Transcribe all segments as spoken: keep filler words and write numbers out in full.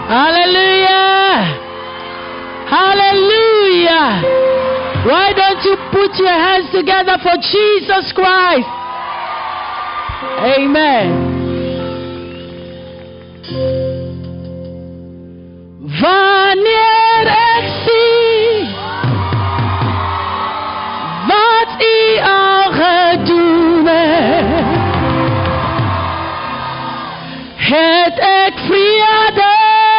Hallelujah. Hallelujah. Why don't you put your hands together for Jesus Christ? Amen. Wanneer ik zie wat u al gedaan hebt, het ik vrede,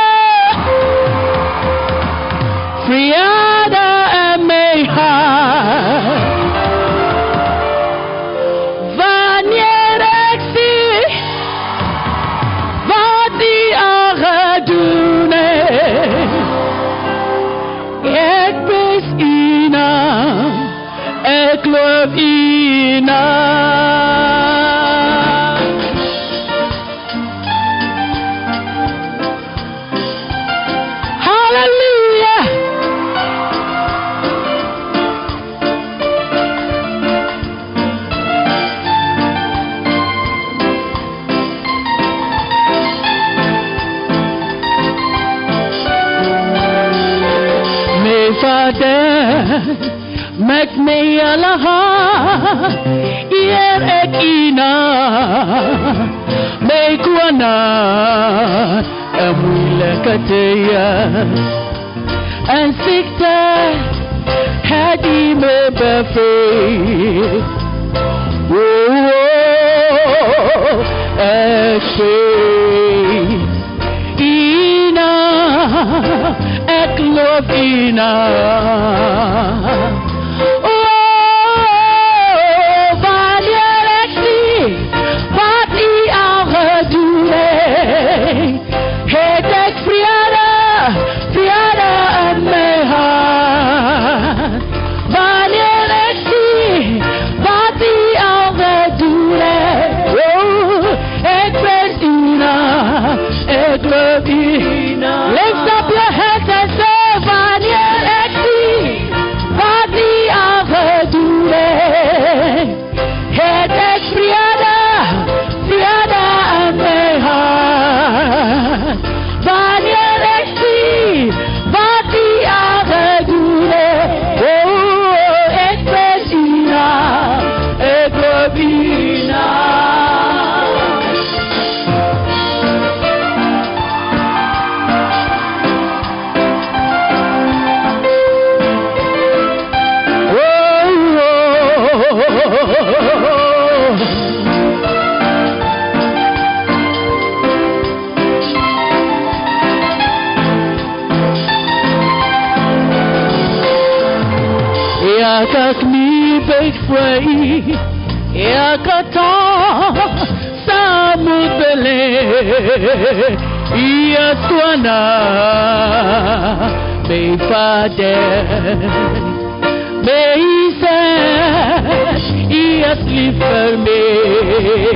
vrede in mijn hart. Wanneer ik zie wat u al gedaan hebt, ik prijs u naam, ik loof u naam. Hallelujah. Mijn vader, met mij alle haar, hier ik ina, mij kwana, een moeilijke tijd, en ziekte, het die me bevrijd. Oh, oh, ik weet, ina, ik loof ina. Lift up your hands and say, wanneer ik zie wat die al gedaan heeft, het is vrede, vrede in mijn hart. Wanneer ik zie wat die al gedaan heeft, oh, ik ben u naam, ik loof u naam. Ja, kak niet vrij, ja, kata, samen beleid, ja, twana, mijn vader, mijn zes, ja, lief voor mij.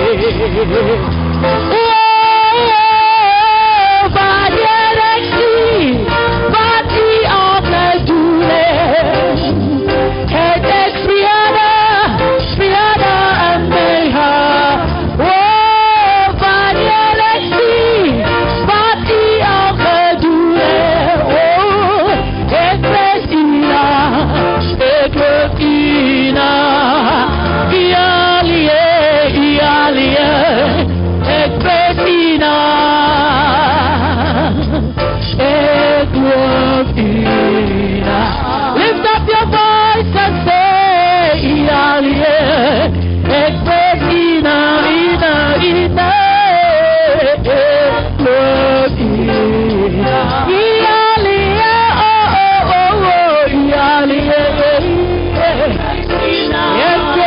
Oh, wanneer ik zie wat hij al gedaan heeft, het is vrede, vrede in mijn hart. Oh, wanneer ik zie wat hij al gedaan heeft, oh, ik prijs u naam, ik loof u naam. Ja, lief, ja, lief, ik prijs u naam, ik loof u naam. Lift up your voice and say, ja, lief, ik prijs u naam, ina, ina, ik loof u naam. Ja, lief, oh, oh, oh, oh, ja, lief, ik prijs u naam.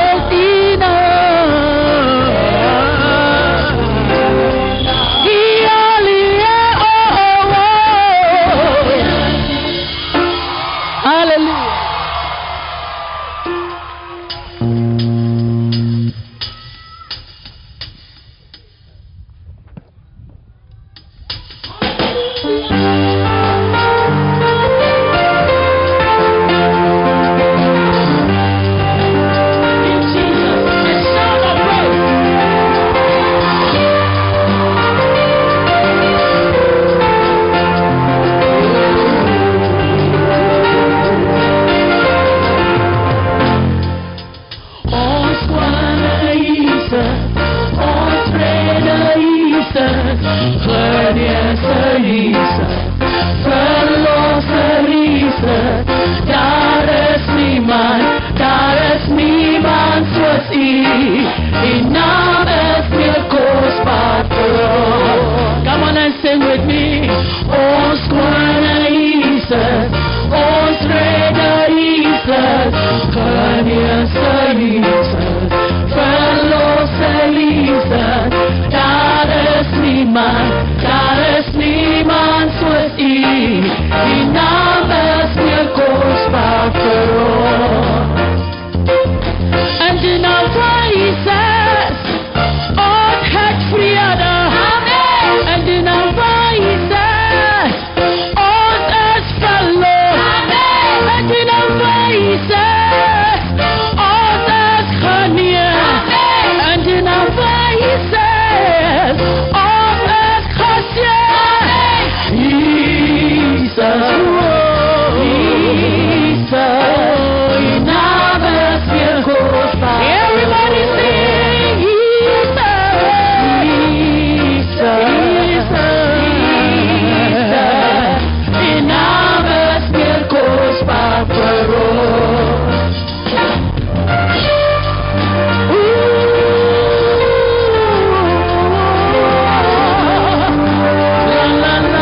Hallelujah. namens miracles power. Come on and sing with me. Ons koning Jesus, ons redder Jesus, geneesheer Jesus, verlosser Jesus. Daar is niemand, daar is niemand soos U. Die naam is meer kosbaar vir ons. En die naam van Jesus, ons het vrede. Amen. En die naam van Jesus, ons is verlos. Amen. En die naam van Jesus, ons is genees. Amen. En die naam van Jesus, ons is geseën. Jesus, oh, Jesus, die naam is meer kosbaar. Everybody sing Jesus, Jesus, Jesus, die naam is meer kosbaar vir ons. La la la.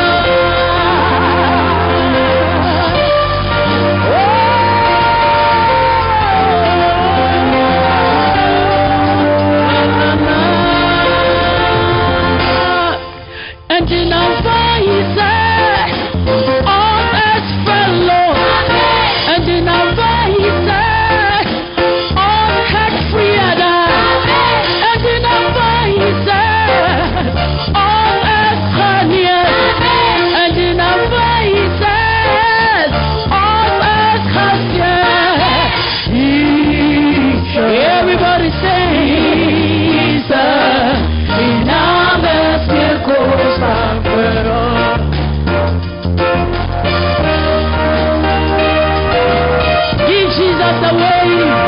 En die naam van Jesus, ons is verlos. En die naam van Jesus, ons het vrede. En die naam van Jesus, ons is genees. En die naam van Jesus, ons is geseën. Everybody say Jesus, die naam is meer kosbaar vir ons. Give Jesus away.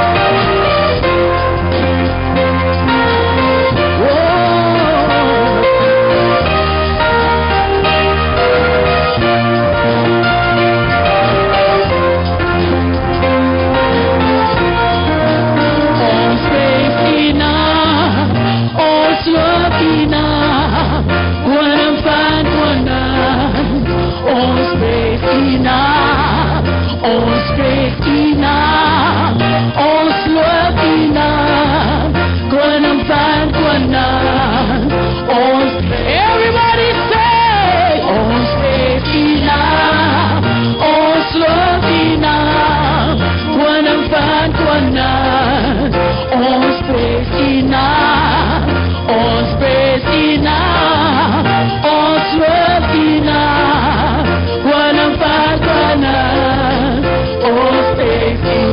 Ons spreek die naam, ons loop die naam, koning van koning. Ons spreek die naam, ons spreek die naam, ons loop die naam, koning van koning. Ons, everybody say, ons spreek die naam, ons loop die naam, koning van koning. Ons spreek die naam, ons spreek die naam, ons loop die naam, koning van koning. Ons spreek die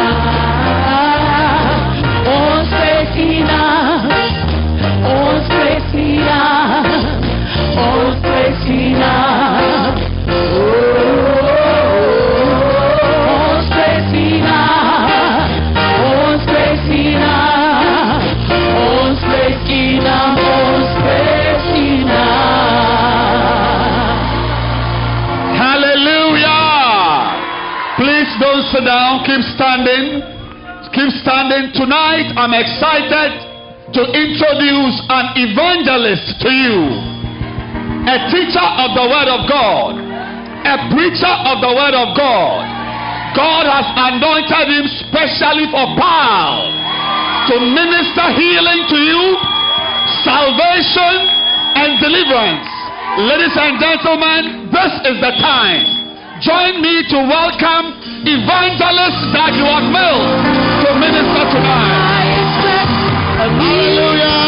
naam, ons spreek die naam, ons spreek die naam, ons spreek die naam. Ons spreek die naam, ons spreek die naam, ons spreek die naam, ons spreek die naam. Hallelujah. Please don't sit down. Keep standing. Keep standing. Tonight, I'm excited to introduce an evangelist to you. A teacher of the Word of God. A preacher of the Word of God. God has anointed him specially for power to minister healing to you, salvation and deliverance. Ladies and gentlemen, this is the time. Join me to welcome Evangelist Dagua Mills to minister tonight. Hallelujah.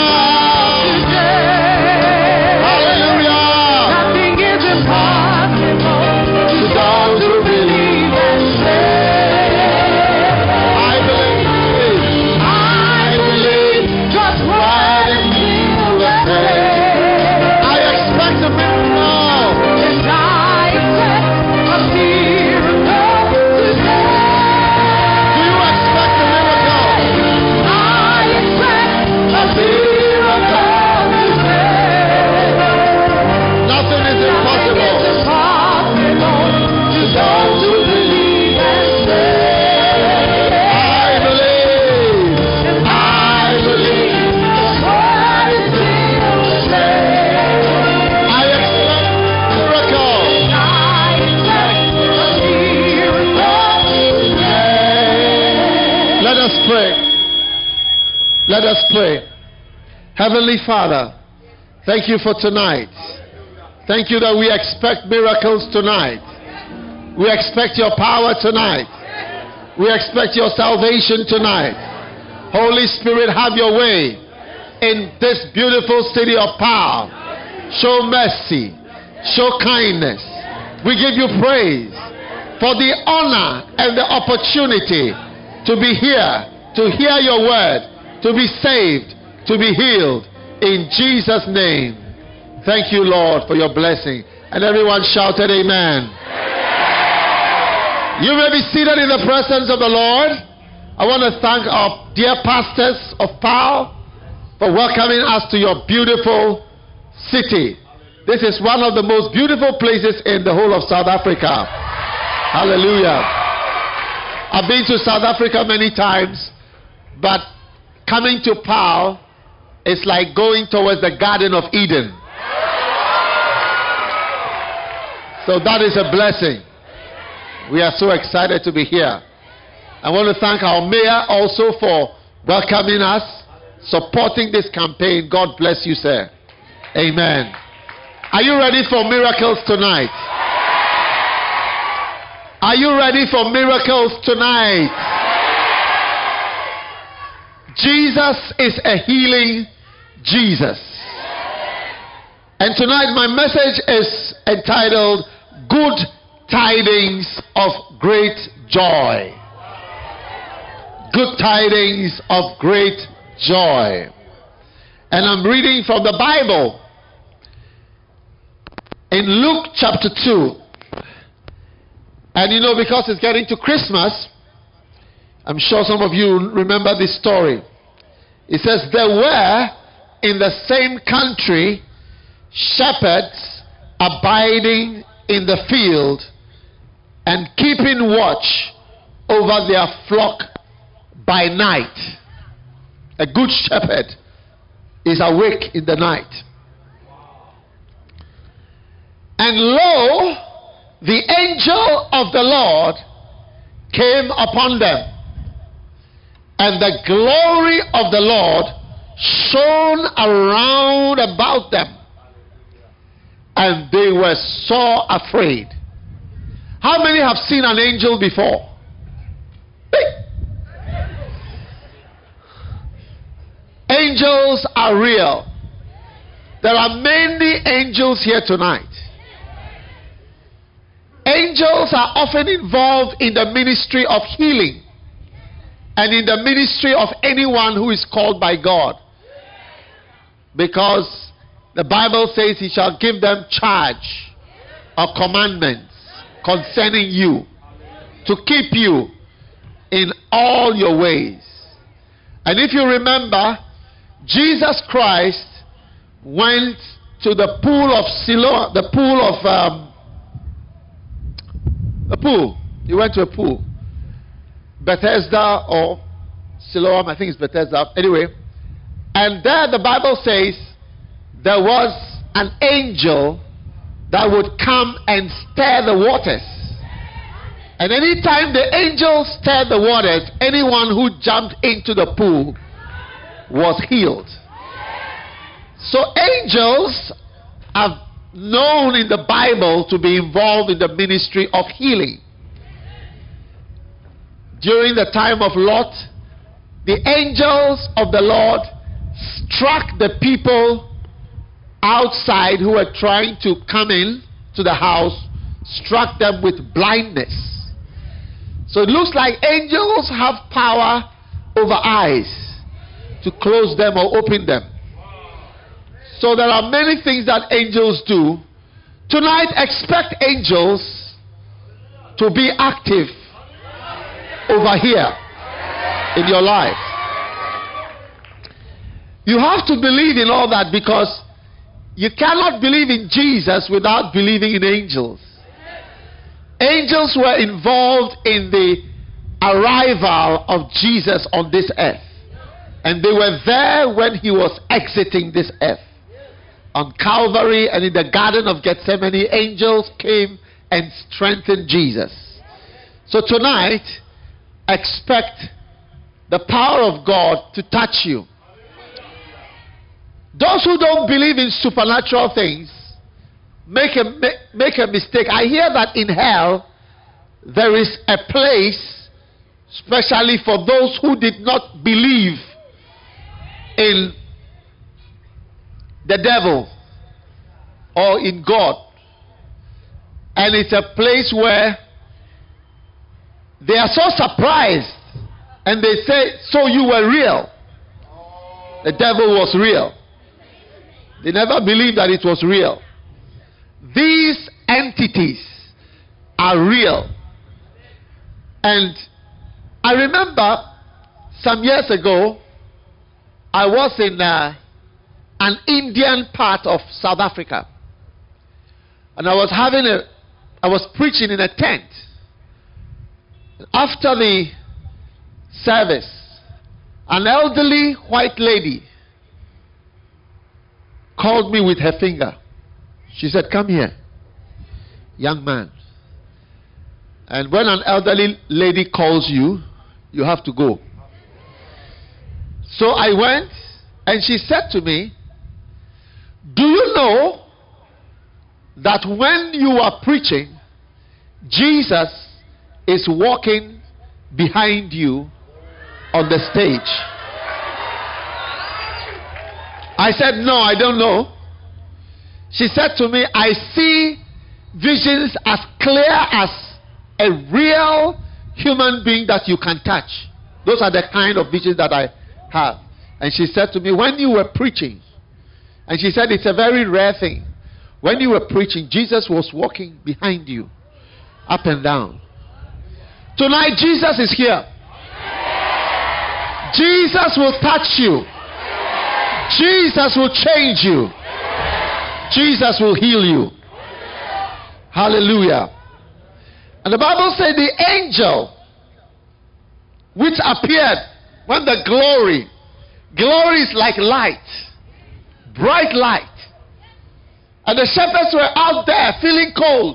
Hallelujah. Nothing is impossible to those who believe and say. I believe. I believe just what is in the say. I expect a miracle. And I expect a miracle today. Do you expect a miracle? I expect a miracle. Let us pray. Heavenly Father, thank you for tonight. Thank you that we expect miracles tonight. We expect your power tonight. We expect your salvation tonight. Holy Spirit, have your way in this beautiful city of power. Show mercy. Show kindness. We give you praise for the honor and the opportunity to be here, to hear your word, to be saved, to be healed. In Jesus' name. Thank you, Lord, for your blessing. And everyone shouted amen. You may be seated in the presence of the Lord. I want to thank our dear pastors of Power for welcoming us to your beautiful city. This is one of the most beautiful places in the whole of South Africa. Hallelujah. I've been to South Africa many times, but coming to Power is like going towards the Garden of Eden. So that is a blessing. We are so excited to be here. I want to thank our mayor also for welcoming us, supporting this campaign. God bless you, sir. Amen. Are you ready for miracles tonight? Are you ready for miracles tonight? Jesus is a healing Jesus. And tonight my message is entitled Good Tidings of Great Joy. Good tidings of great joy. And I'm reading from the Bible in Luke chapter two. And you know, because it's getting to Christmas, I'm sure some of you remember this story. It says, there were in the same country shepherds abiding in the field and keeping watch over their flock by night. A good shepherd is awake in the night. And lo, the angel of the Lord came upon them, and the glory of the Lord shone around about them, and they were so afraid. How many have seen an angel before? Angels are real. There are many angels here tonight. Angels are often involved in the ministry of healing and in the ministry of anyone who is called by God, because the Bible says he shall give them charge or commandments concerning you, to keep you in all your ways. And if you remember, Jesus Christ went to the pool of Siloam, the pool of um, the pool. He went to a pool, Bethesda or Siloam, I think it's Bethesda. Anyway, and there the Bible says there was an angel that would come and stir the waters. And anytime the angel stirred the waters, anyone who jumped into the pool was healed. So angels are known in the Bible to be involved in the ministry of healing. During the time of Lot, the angels of the Lord struck the people outside who were trying to come in to the house, struck them with blindness. So it looks like angels have power over eyes to close them or open them. So there are many things that angels do. Tonight, expect angels to be active over here in your life. You have to believe in all that, because you cannot believe in Jesus without believing in angels. Angels were involved in the arrival of Jesus on this earth. And they were there when he was exiting this earth. On Calvary and in the Garden of Gethsemane, angels came and strengthened Jesus. So tonight, expect the power of God to touch you. Those who don't believe in supernatural things make a, make, make a mistake. I hear that in hell there is a place especially for those who did not believe in the devil or in God. And it's a place where they are so surprised and they say, so you were real. The devil was real. They never believed that it was real. These entities are real. And I remember some years ago, I was in uh, an Indian part of South Africa. And I was having a, I was preaching in a tent. After the service, an elderly white lady called me with her finger. She said, come here, young man. And when an elderly lady calls you, you have to go. So I went, and she said to me, do you know that when you are preaching, Jesus is walking behind you on the stage? I said, no, I don't know. She said to me, I see visions as clear as a real human being that you can touch. Those are the kind of visions that I have. And she said to me, when you were preaching, and she said it's a very rare thing, when you were preaching, Jesus was walking behind you, up and down. Tonight, Jesus is here. Jesus will touch you. Jesus will change you. Jesus will heal you. Hallelujah. And the Bible said the angel which appeared when the glory, glory is like light, bright light. And the shepherds were out there feeling cold.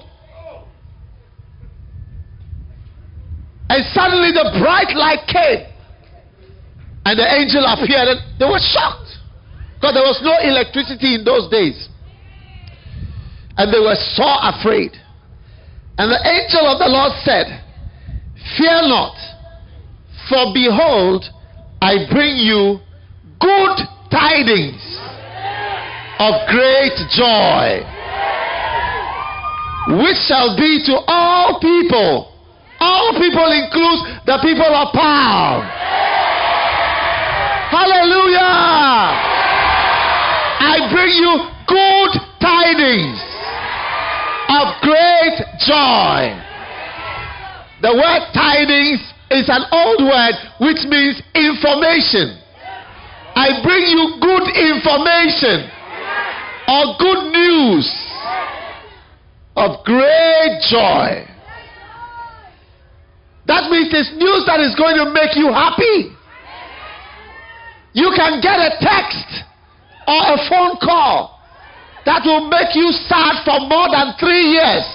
And suddenly the bright light came. And the angel appeared and they were shocked. Because there was no electricity in those days. And they were so afraid. And the angel of the Lord said, fear not, for behold, I bring you good tidings of great joy, which shall be to all people. All people includes the people of power. Hallelujah! I bring you good tidings of great joy. The word tidings is an old word which means information. I bring you good information or good news of great joy. That means it's news that is going to make you happy. You can get a text or a phone call that will make you sad for more than three years.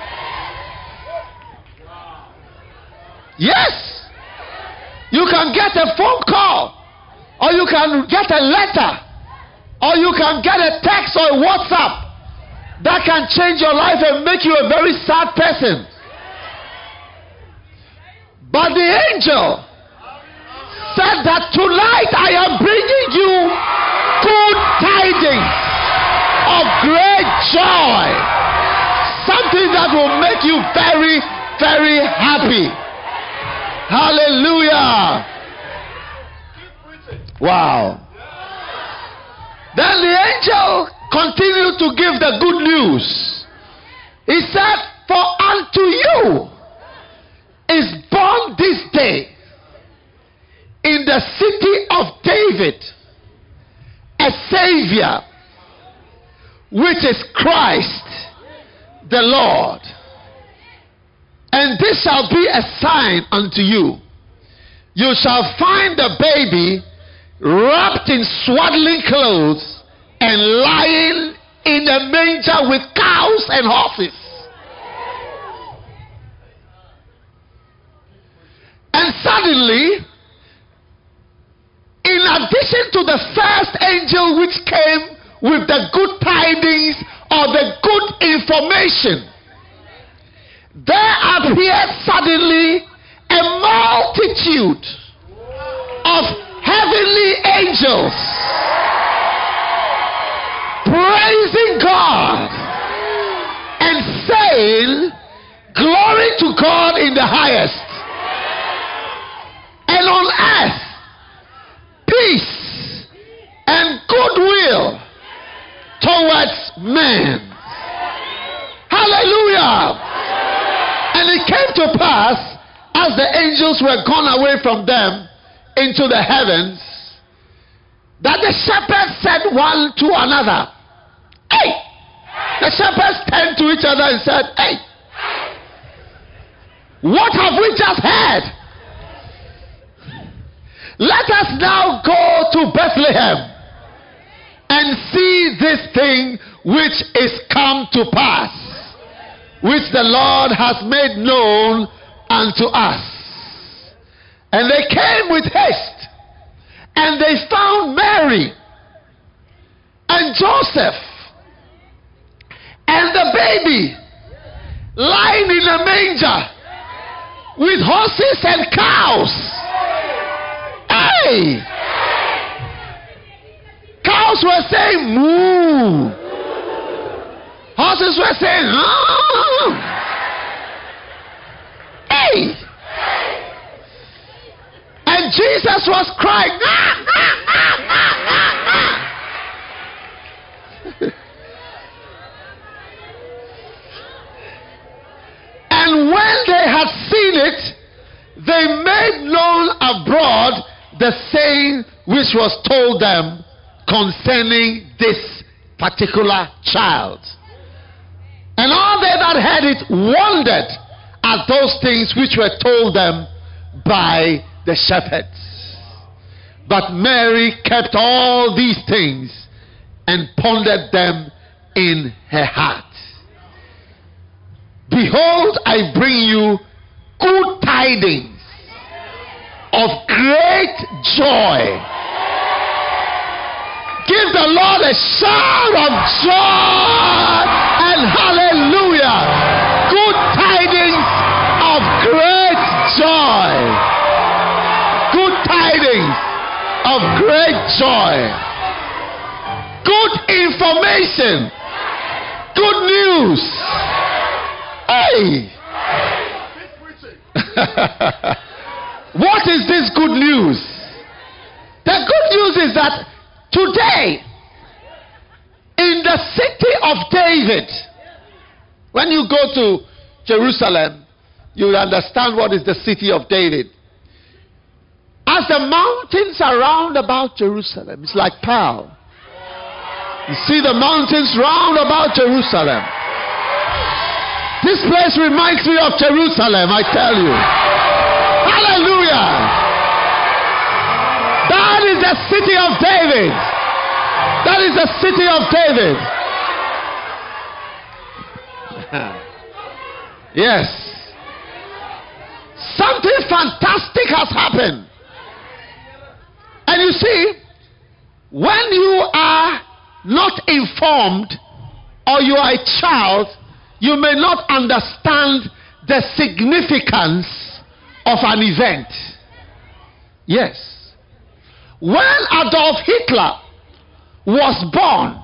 Yes. You can get a phone call, or you can get a letter, or you can get a text or a WhatsApp that can change your life and make you a very sad person. But the angel said that tonight I am bringing you good tidings of great joy. Something that will make you very, very happy. Hallelujah. Wow. Then the angel continued to give the good news. He said, for unto you is born this day in the city of David a Savior, which is Christ the Lord. And this shall be a sign unto you. You shall find the baby wrapped in swaddling clothes and lying in a manger with cows and horses. And suddenly in addition to the first angel which came with the good tidings or the good information, there appeared suddenly a multitude of heavenly angels praising God and saying, "Glory to God in the highest, and on earth peace and goodwill towards men." Hallelujah. And it came to pass, as the angels were gone away from them into the heavens, that the shepherds said one to another, "Hey!" The shepherds turned to each other and said, "Hey! What have we just heard? Let us now go to Bethlehem and see this thing which is come to pass, which the Lord has made known unto us." And they came with haste, and they found Mary and Joseph and the baby lying in a manger with horses and cows. Hey! Cows were saying moo. Horses were saying ah. Hey! And Jesus was crying ah, ah, ah, ah, ah, ah. And when they had seen it, they made known abroad the saying which was told them concerning this particular child. And all they that heard it wondered at those things which were told them by the shepherds. But Mary kept all these things and pondered them in her heart. Behold, I bring you good tidings of great joy. Give the Lord a shout of joy and hallelujah. Good tidings of great joy. Good tidings of great joy. Good information. Good news. Hey! What is this good news? The good news is that today, in the city of David, when you go to Jerusalem, you will understand what is the city of David. As the mountains around about Jerusalem, it's like pearl. You see the mountains round about Jerusalem. This place reminds me of Jerusalem, I tell you. Hallelujah. That is the city of David. That is the city of David. Yes. Something fantastic has happened. And you see, when you are not informed or you are a child, you may not understand the significance of an event. Yes. When Adolf Hitler was born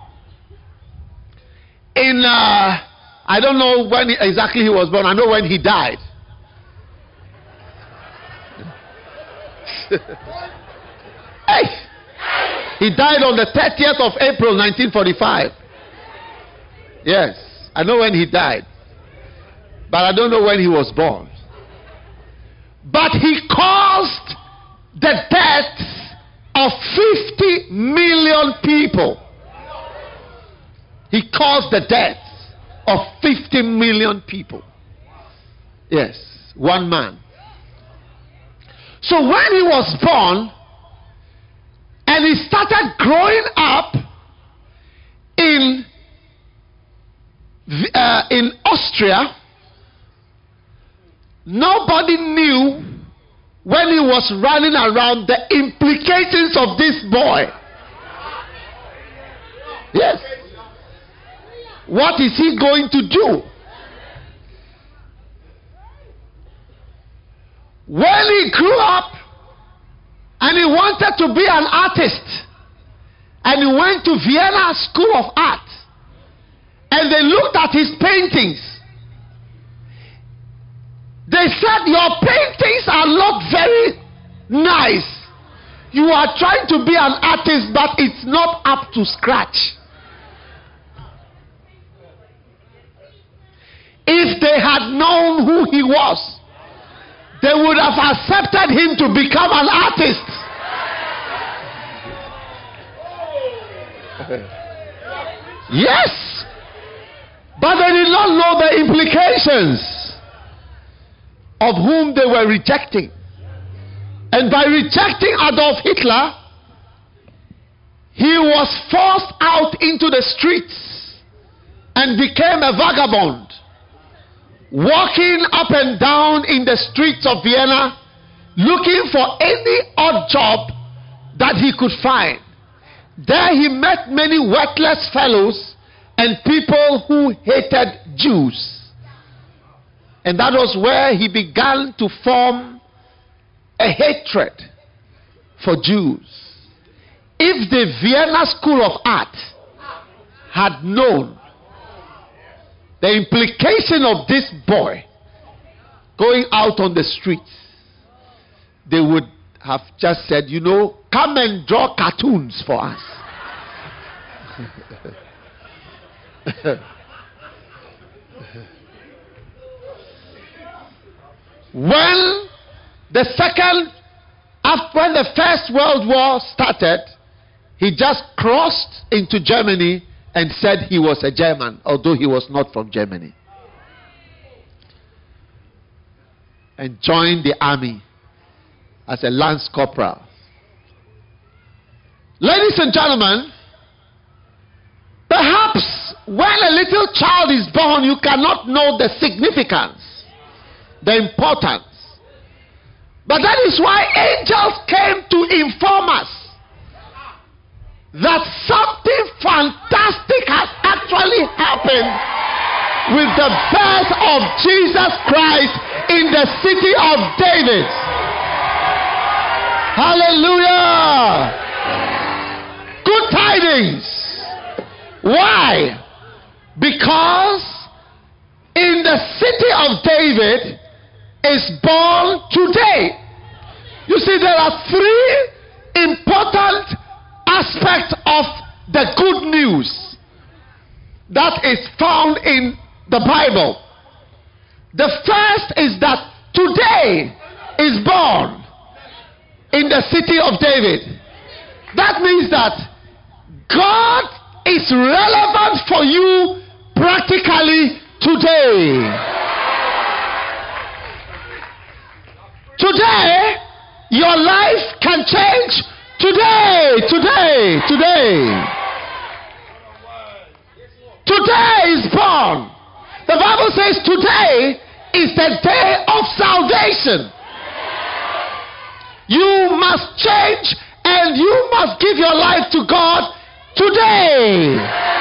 in, uh, I don't know when he, exactly he was born. I know when he died. Hey! He died on the thirtieth of April nineteen forty-five. Yes. I know when he died, but I don't know when he was born. But he caused the deaths of fifty million people. He caused the deaths of fifty million people. Yes, one man. So when he was born, and he started growing up in Uh, in Austria, nobody knew when he was running around, the implications of this boy. Yes. What is he going to do? When he grew up and he wanted to be an artist, and he went to Vienna School of Art, and they looked at his paintings, they said, your paintings are not very nice. You are trying to be an artist, but it's not up to scratch. If they had known who he was, they would have accepted him to become an artist. Yes. But they did not know the implications of whom they were rejecting. And by rejecting Adolf Hitler, he was forced out into the streets and became a vagabond, walking up and down in the streets of Vienna, looking for any odd job that he could find. There he met many worthless fellows and people who hated Jews. And that was where he began to form a hatred for Jews. If the Vienna School of Art had known the implication of this boy going out on the streets, they would have just said, you know, come and draw cartoons for us. When the second, after when the First World War started, he just crossed into Germany and said he was a German, although he was not from Germany, and joined the army as a lance corporal. Ladies and gentlemen, perhaps when a little child is born, you cannot know the significance, the importance. But that is why angels came to inform us that something fantastic has actually happened with the birth of Jesus Christ in the city of David. Hallelujah! Good tidings. Why? Because in the city of David is born today. You see, there are three important aspects of the good news that is found in the Bible. The first is that today is born in the city of David. That means that God is relevant for you practically today. Today, your life can change today, today, today. Today is born. The Bible says today is the day of salvation. You must change and you must give your life to God today.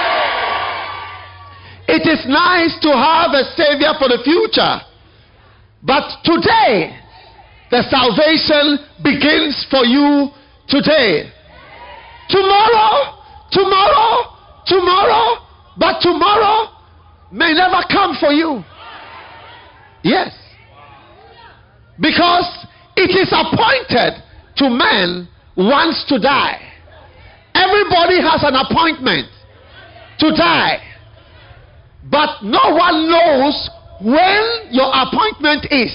It is nice to have a Savior for the future, but today, the salvation begins for you today. Tomorrow, tomorrow, tomorrow, but tomorrow may never come for you. Yes. Because it is appointed to men once to die. Everybody has an appointment to die. But no one knows when your appointment is.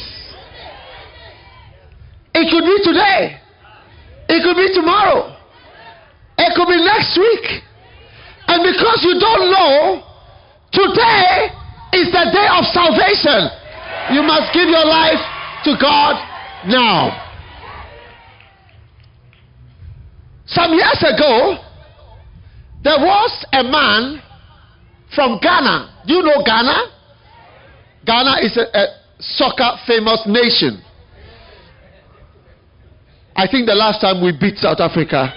It could be today. It could be tomorrow. It could be next week. And because you don't know, today is the day of salvation. You must give your life to God now. Some years ago, there was a man from Ghana. Do you know Ghana? Ghana is a, a soccer famous nation. I think the last time we beat South Africa.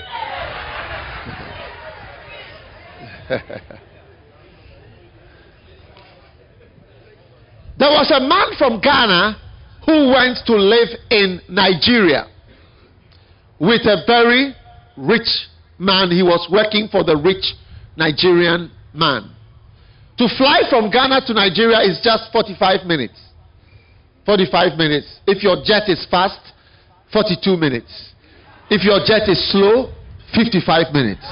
There was a man from Ghana who went to live in Nigeria with a very rich man. He was working for the rich Nigerian man. To fly from Ghana to Nigeria is just forty-five minutes. forty-five minutes. If your jet is fast, forty-two minutes. If your jet is slow, fifty-five minutes.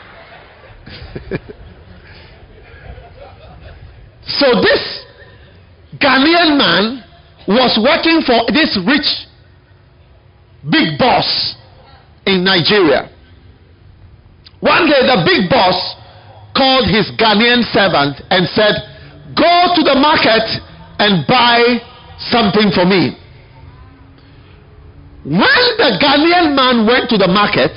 So this Ghanaian man was working for this rich big boss in Nigeria. One day the big boss called his Ghanaian servant and said, "Go to the market and buy something for me." When the Ghanaian man went to the market,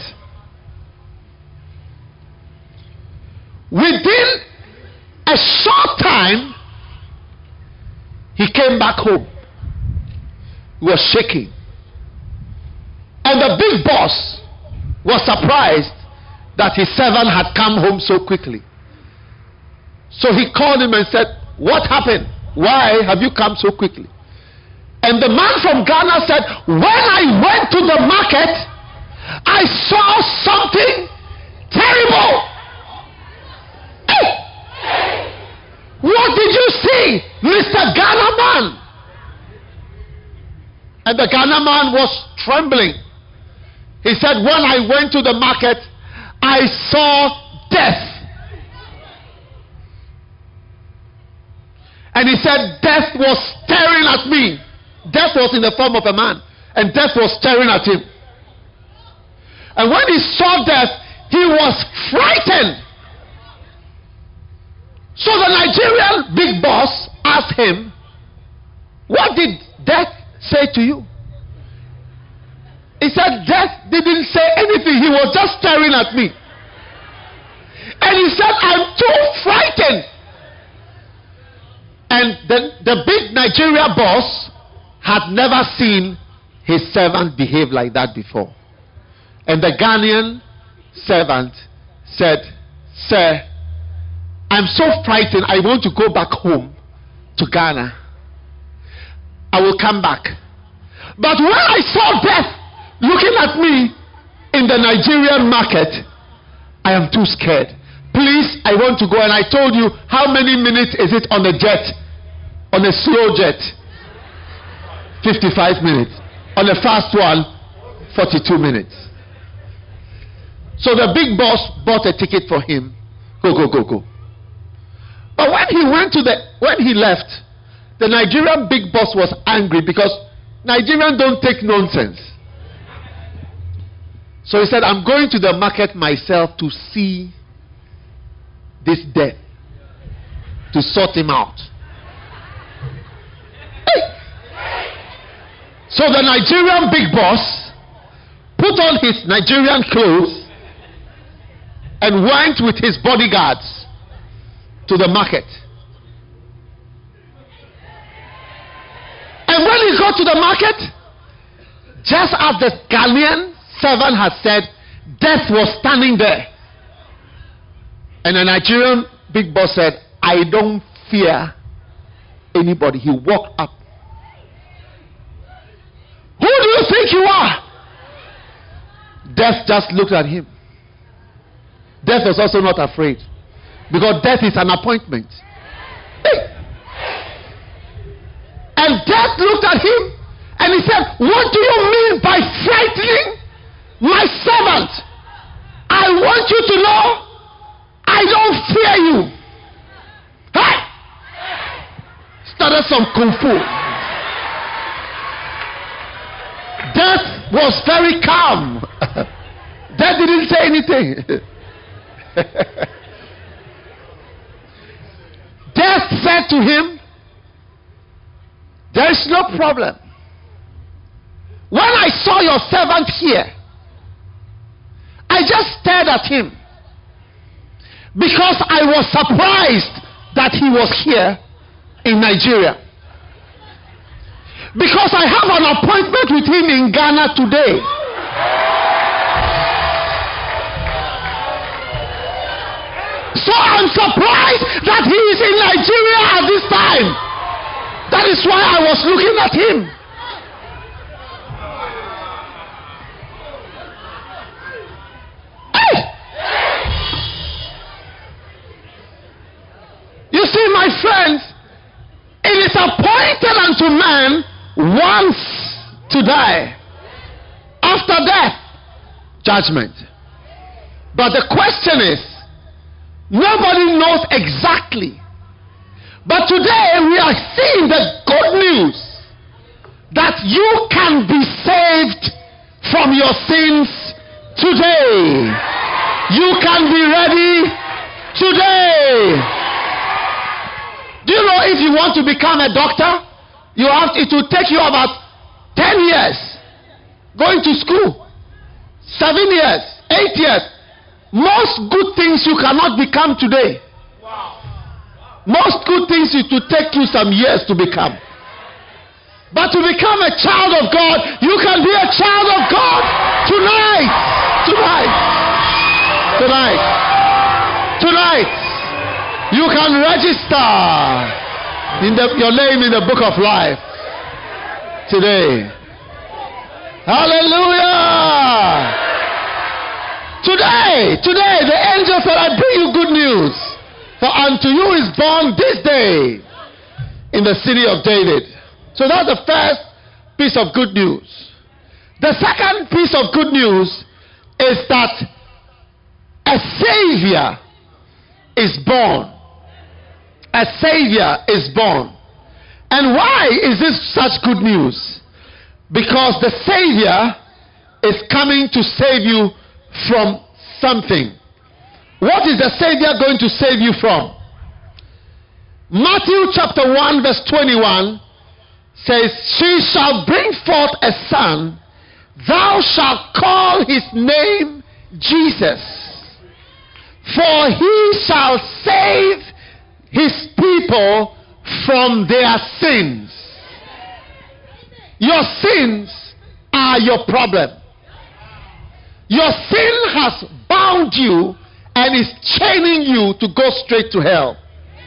within a short time, he came back home. He was shaking. And the big boss was surprised that his servant had come home so quickly. So he called him and said, "What happened? Why have you come so quickly?" And the man from Ghana said, "When I went to the market, I saw something terrible." Hey! What did you see, Mister Ghana man? And the Ghana man was trembling. He said, "When I went to the market, I saw death." And he said, death was staring at me. Death was in the form of a man, and death was staring at him. And when he saw death, he was frightened. So the Nigerian big boss asked him, "What did death say to you?" He said, "Death didn't say anything. He was just staring at me." And he said, "I'm too frightened." And the, the big Nigeria boss had never seen his servant behave like that before. And the Ghanaian servant said, "Sir, I'm so frightened. I want to go back home to Ghana. I will come back. But when I saw death looking at me in the Nigerian market, I am too scared. Please, I want to go." And I told you, how many minutes is it on a jet? On a slow jet? fifty-five minutes. On a fast one, forty-two minutes. So the big boss bought a ticket for him. Go, go, go, go. But when he went to the, when he left, the Nigerian big boss was angry because Nigerians don't take nonsense. So he said, "I'm going to the market myself to see this death, to sort him out." Hey! So the Nigerian big boss put on his Nigerian clothes and went with his bodyguards to the market. And when he got to the market, just as the Ghanaian servant had said, death was standing there. And the Nigerian big boss said, "I don't fear anybody." He walked up. "Who do you think you are?" Death just looked at him. Death was also not afraid, because death is an appointment. And death looked at him and he said, "What do you mean by frightening my servant? I want you to know I don't fear you." Hey! Started some kung fu. Death was very calm. Death didn't say anything. Death said to him, "There is no problem. When I saw your servant here, I just stared at him because I was surprised that he was here in Nigeria. Because I have an appointment with him in Ghana today. So I'm surprised that he is in Nigeria at this time. That is why I was looking at him. Hey! You see, my friends, it is appointed unto man once to die. After death, judgment. But the question is, nobody knows exactly. But today we are seeing the good news that you can be saved from your sins today. You can be ready today. Do you know if you want to become a doctor, you have it will take you about ten years going to school, seven years, eight years. Most good things you cannot become today. Most good things it will take you some years to become. But to become a child of God, you can be a child of God tonight. Tonight. Tonight. Tonight. You can register in the, your name in the book of life today. Hallelujah. Today, today, the angel said, I bring you good news. For unto you is born this day in the city of David. So that's the first piece of good news. The second piece of good news is that a Savior is born. A Savior is born. And why is this such good news? Because the Savior is coming to save you from something. What is the Savior going to save you from? Matthew chapter one verse twenty-one says, she shall bring forth a son, thou shalt call his name Jesus, for he shall save his people from their sins. Your sins are your problem. Your sin has bound you and is chaining you to go straight to hell.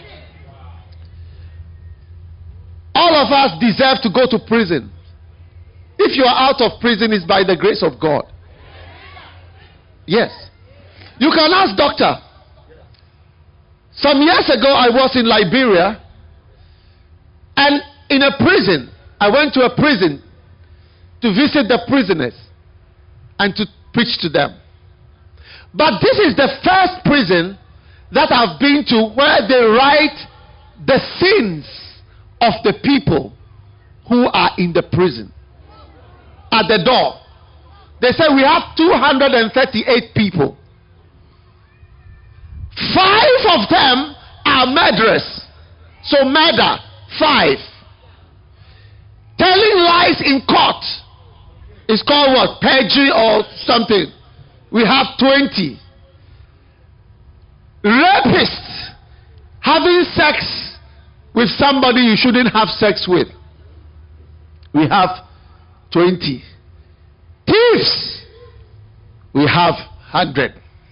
All of us deserve to go to prison. If you are out of prison, it's by the grace of God. Yes. You can ask doctor. Some years ago, I was in Liberia, and in a prison, I went to a prison to visit the prisoners and to preach to them. But this is the first prison that I've been to where they write the sins of the people who are in the prison. At the door, they say we have two hundred thirty-eight people. Five of them are murderers. So murder, five. Telling lies in court is called what? Perjury or something. We have twenty. Rapists having sex with somebody you shouldn't have sex with. We have twenty. Thieves, we have one hundred.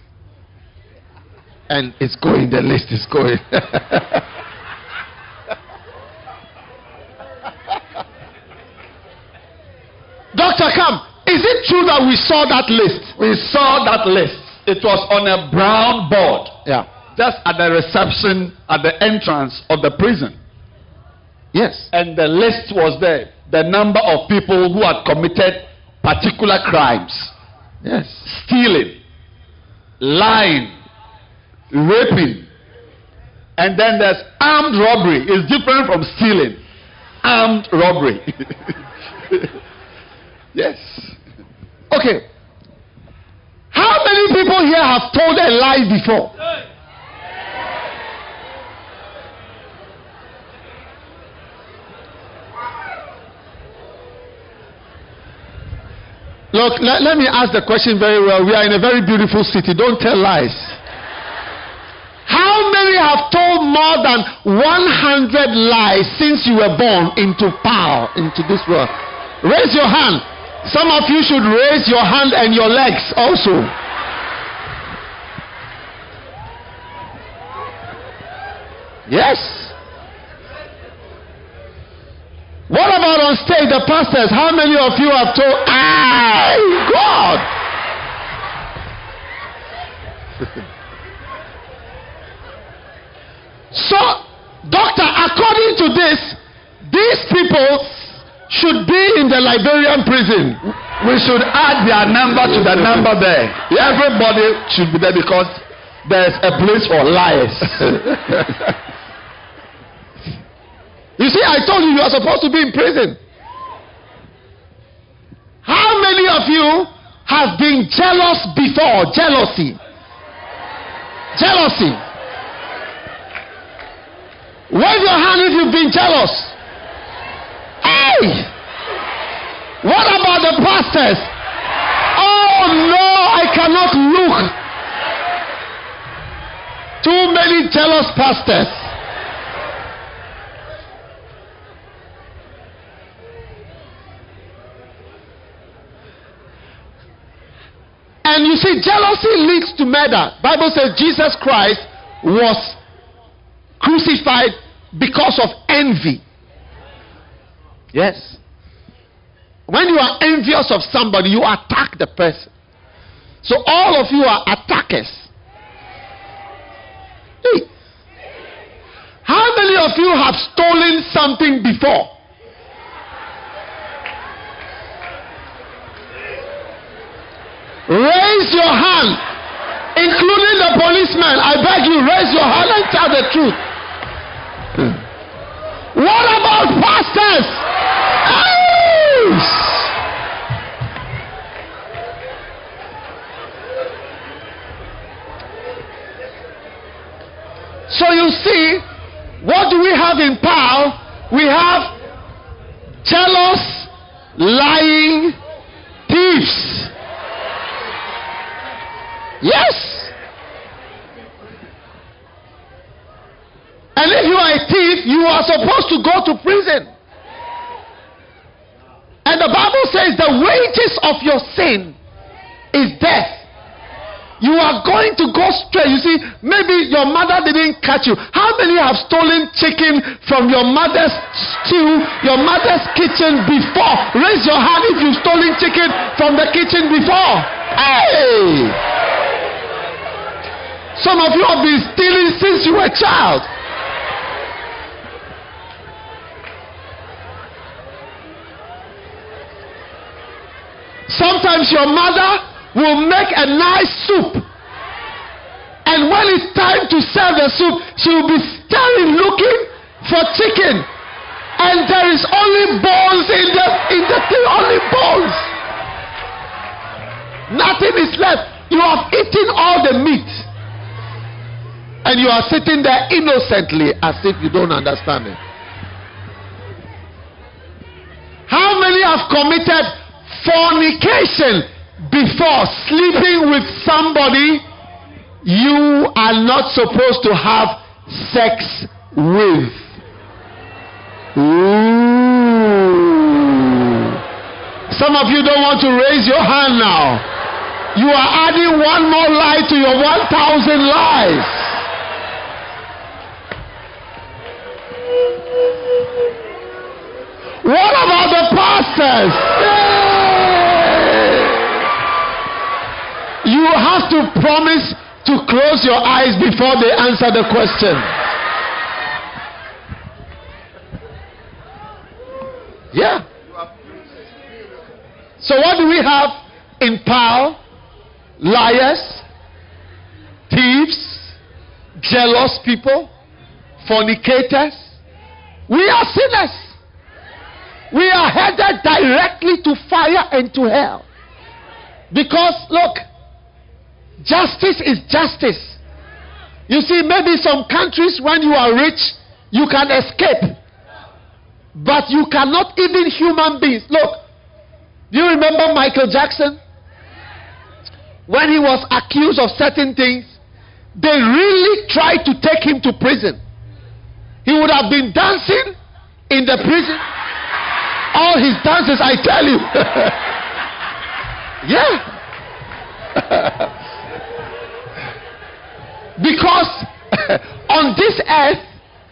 And it's going, the list is going. Doctor, come. Is it true that we saw that list? We saw that list. It was on a brown board. Yeah. Just at the reception, at the entrance of the prison. Yes. And the list was there. The number of people who had committed particular crimes. Yes. Stealing, lying, raping. And then there's armed robbery. It's different from stealing. Armed robbery. Yes. Okay. How many people here have told a lie before? Look, let, let me ask the question very well. We are in a very beautiful city. Don't tell lies. How many have told more than one hundred lies since you were born into power, into this world? Raise your hand. Some of you should raise your hand and your legs also. Yes. What about on stage, the pastors? How many of you have told, "Hey, God"? So, doctor, according to this, these people should be in the Liberian prison. We should add their number to the number there. Everybody should be there because there's a place for liars. You see, I told you you are supposed to be in prison. How many of you have been jealous before? Jealousy. Jealousy. Wave your hand if you've been jealous. Hey! What about the pastors? Oh no, I cannot look. Too many jealous pastors. And you see, jealousy leads to murder. Bible says Jesus Christ was crucified because of envy. Yes. When you are envious of somebody, you attack the person. So all of you are attackers. Hey. How many of you have stolen something before? Raise your hand, including the policeman. I beg you, raise your hand and tell the truth. What about pastors? So you see, what do we have in power? We have jealous, lying thieves. Yes. And if you are a thief, you are supposed to go to prison. And the Bible says the wages of your sin is death. You are going to go straight. You see, maybe your mother didn't catch you. How many have stolen chicken from your mother's stew, your mother's kitchen before? Raise your hand if you've stolen chicken from the kitchen before. Hey! Some of you have been stealing since you were a child. Sometimes your mother will make a nice soup, and when it's time to serve the soup, she will be staring, looking for chicken, and there is only bones in the in the thing, only bones. Nothing is left. You have eaten all the meat, and you are sitting there innocently as if you don't understand it. How many have committed fornication before, sleeping with somebody you are not supposed to have sex with? Ooh. Some of you don't want to raise your hand now. You are adding one more lie to your one thousand lies. What about the pastors? You have to promise to close your eyes before they answer the question. Yeah. So what do we have in power? Liars, thieves, jealous people, fornicators. We are sinners. We are headed directly to fire and to hell. Because, look, justice is justice. You see, maybe some countries, when you are rich, you can escape. But you cannot, even human beings. Look, do you remember Michael Jackson? When he was accused of certain things, they really tried to take him to prison. He would have been dancing in the prison. All his dances, I tell you. Yeah. Because on this earth,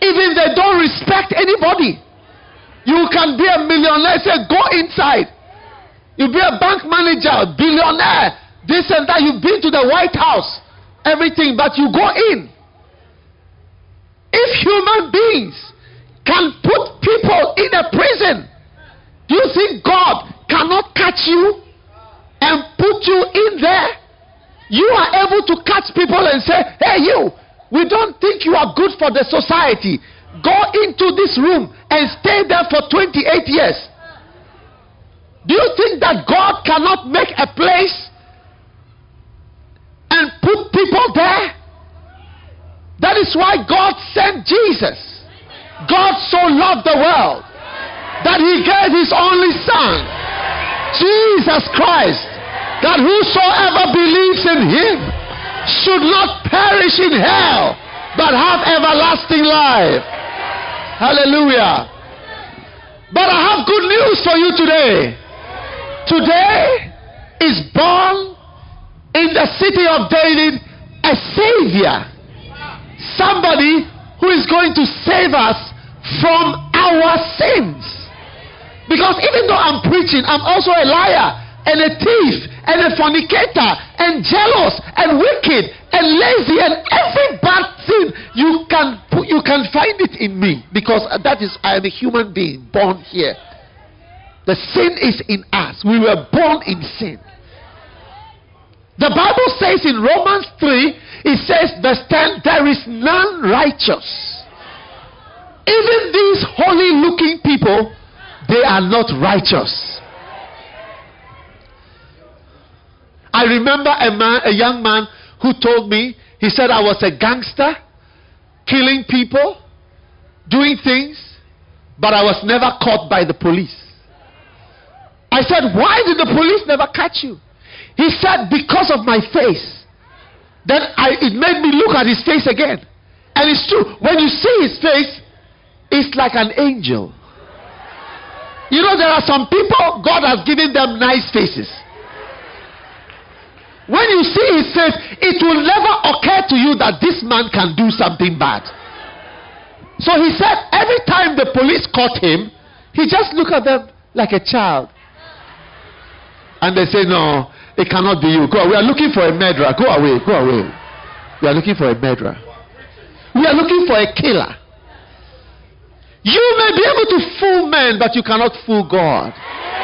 Even they don't respect anybody. You can be a millionaire, say, go inside. You be a bank manager, billionaire, this and that. You've been to the White House, everything, but you go in. If human beings can put people in a prison, do you think God cannot catch you and put you in there? You are able to catch people and say, hey, you, we don't think you are good for the society. Go into this room and stay there for twenty-eight years. Do you think that God cannot make a place and put people there? That is why God sent Jesus. God so loved the world that he gave his only son, Jesus Christ, that whosoever believes in him should not perish in hell, but have everlasting life. Hallelujah. But I have good news for you today. Today is born in the city of David a Savior. Somebody who is going to save us from our sins. Because even though I'm preaching, I'm also a liar and a thief and a fornicator and jealous and wicked and lazy and every bad thing you can put, you can find it in me, because that is, I am a human being born here. The sin is in us. We were born in sin. The Bible says in Romans three, it says, verse ten, there is none righteous. Even these holy looking people, they are not righteous. I remember a man, a young man who told me, he said I was a gangster, killing people, doing things, but I was never caught by the police. I said, why did the police never catch you? He said, because of my face. Then I, it made me look at his face again. And it's true. When you see his face, it's like an angel. You know, there are some people, God has given them nice faces. When you see his face, it will never occur to you that this man can do something bad. So he said, every time the police caught him, he just looked at them like a child. And they say, no, it cannot be you. Go, we are looking for a murderer. Go away, go away. We are looking for a murderer. We are looking for a killer. You may be able to fool men, but you cannot fool God.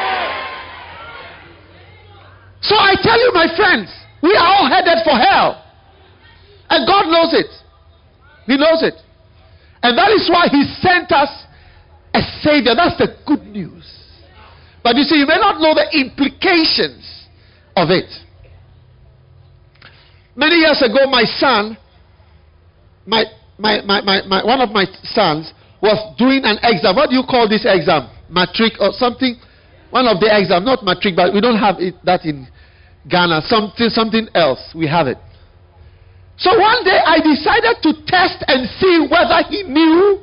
So I tell you, my friends, we are all headed for hell. And God knows it. He knows it. And that is why he sent us a Savior. That's the good news. But you see, you may not know the implications of it. Many years ago, my son, my, my, my, my, my, one of my sons was doing an exam. What do you call this exam? Matric or something? One of the exams, not matric, but we don't have it, that in Ghana. Something, something else. We have it. So one day I decided to test and see whether he knew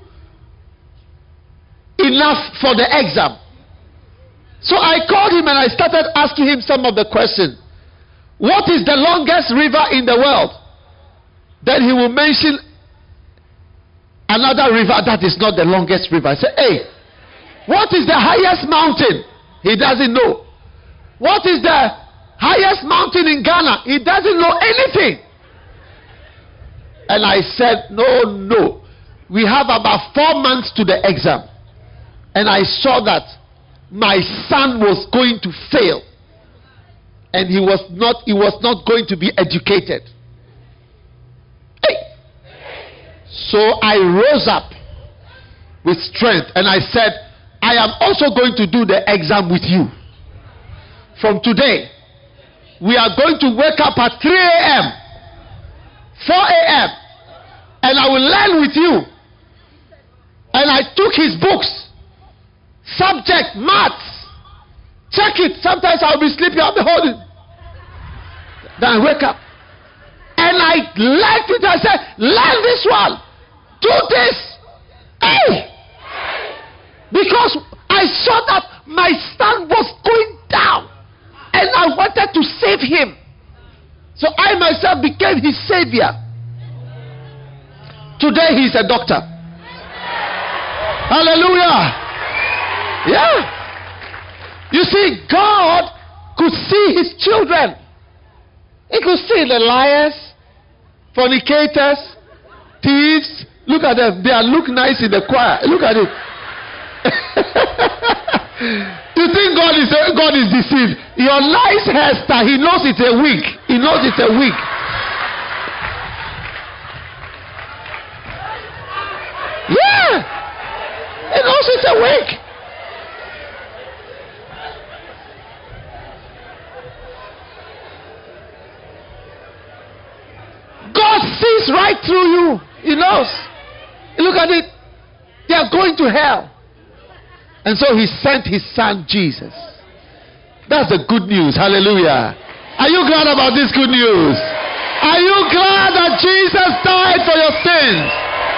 enough for the exam. So I called him and I started asking him some of the questions. What is the longest river in the world? Then he will mention another river that is not the longest river. I said, hey, what is the highest mountain? He doesn't know. What is the highest mountain in Ghana? He doesn't know anything. And I said, no, no. We have about four months to the exam. And I saw that my son was going to fail. And he was not, he was not going to be educated. Hey. So I rose up with strength and I said, I am also going to do the exam with you. From today, we are going to wake up at three a.m., four a.m., and I will learn with you. And I took his books, subject, maths, check it. Sometimes I'll be sleeping, I'll be holding. Then I wake up. And I learned it. I said, learn this one. Do this. Hey! Because I saw that my son was going down. And I wanted to save him. So I myself became his savior. Today he's a doctor. Hallelujah. Yeah. You see, God could see his children. He could see the liars, fornicators, thieves. Look at them. They are look nice in the choir. Look at it. You think God is God is deceived? Your nice hairstyle, he knows it's a wig. He knows it's a wig. Yeah. He knows it's a wig. God sees right through you. He knows. Look at it. They are going to hell. And so he sent his son Jesus. That's the good news. Hallelujah. Are you glad about this good news? Are you glad that Jesus died for your sins?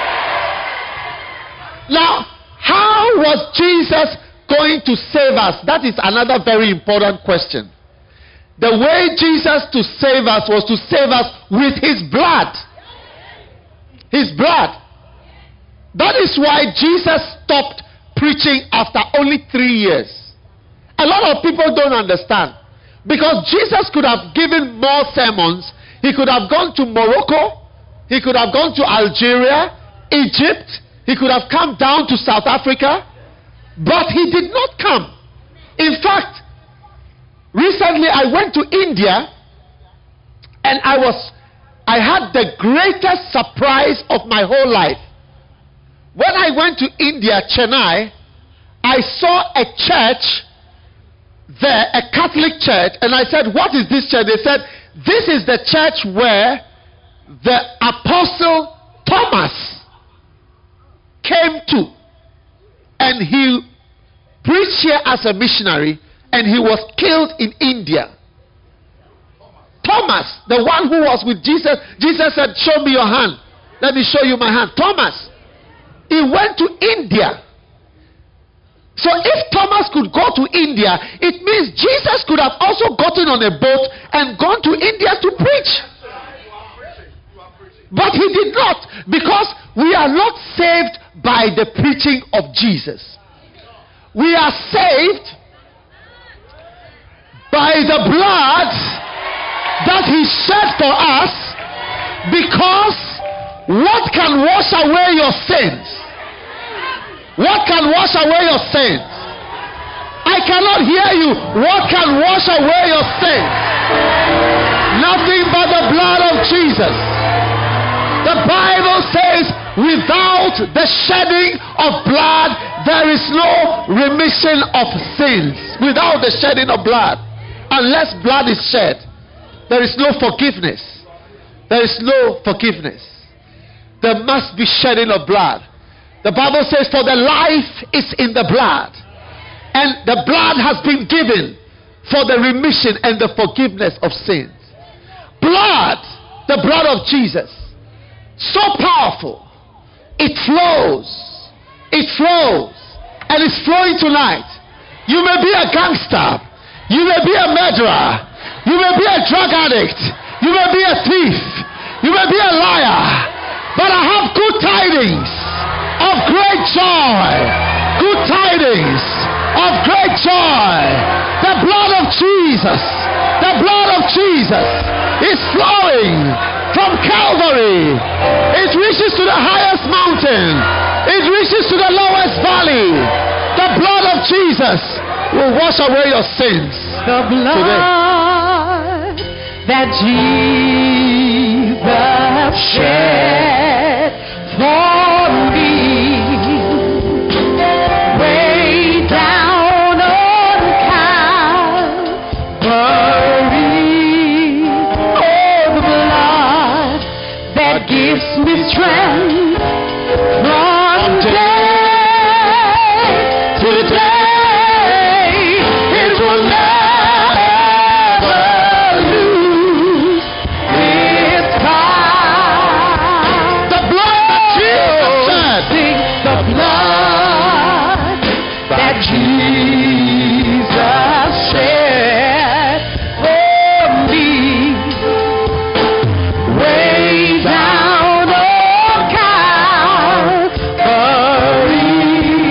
Now, how was Jesus going to save us? That is another very important question. The way Jesus to save us was to save us with his blood. His blood. That is why Jesus stopped preaching after only three years. A lot of people don't understand. Because Jesus could have given more sermons. He could have gone to Morocco. He could have gone to Algeria, Egypt. He could have come down to South Africa. But he did not come. In fact, recently I went to India and I was I had the greatest surprise of my whole life. When I went to India, Chennai, I saw a church there, a Catholic church, and I said, what is this church? They said, this is the church where the Apostle Thomas came to. And he preached here as a missionary, and he was killed in India. Thomas, the one who was with Jesus, Jesus said, show me your hand. Let me show you my hand. Thomas, he went to India. So if Thomas could go to India, it means Jesus could have also gotten on a boat and gone to India to preach. But he did not, because we are not saved by the preaching of Jesus. We are saved by the blood that he shed for us, because what can wash away your sins? What can wash away your sins? I cannot hear you. What can wash away your sins? Nothing but the blood of Jesus. The Bible says, without the shedding of blood, there is no remission of sins. Without the shedding of blood, unless blood is shed, there is no forgiveness. There is no forgiveness. There must be shedding of blood. The Bible says, for the life is in the blood, and the blood has been given for the remission and the forgiveness of sins. Blood, the blood of Jesus, so powerful. It flows. It flows. And it's flowing tonight. You may be a gangster. You may be a murderer. You may be a drug addict. You may be a thief. You may be a liar. But I have good tidings of great joy. Good tidings of great joy. The blood of Jesus. The blood of Jesus is flowing from Calvary. It reaches to the highest mountain. It reaches to the lowest valley. The blood of Jesus will wash away your sins. The blood today that Jesus shed for me, way down on Calvary. Oh, the blood that gives me strength from day to day. It will never lose its power. The blood that Jesus shed. Sing the blood that Jesus shed for me, way down on Calvary.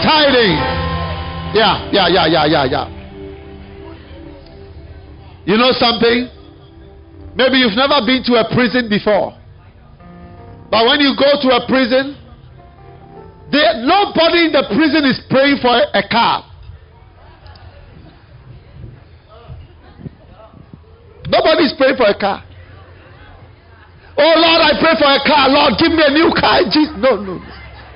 tidings. Yeah, yeah, yeah, yeah, yeah, yeah. You know something? Maybe you've never been to a prison before. But when you go to a prison, they, nobody in the prison is praying for a, a car. Nobody is praying for a car. Oh Lord, I pray for a car. Lord, give me a new car. Jesus. No, no, no.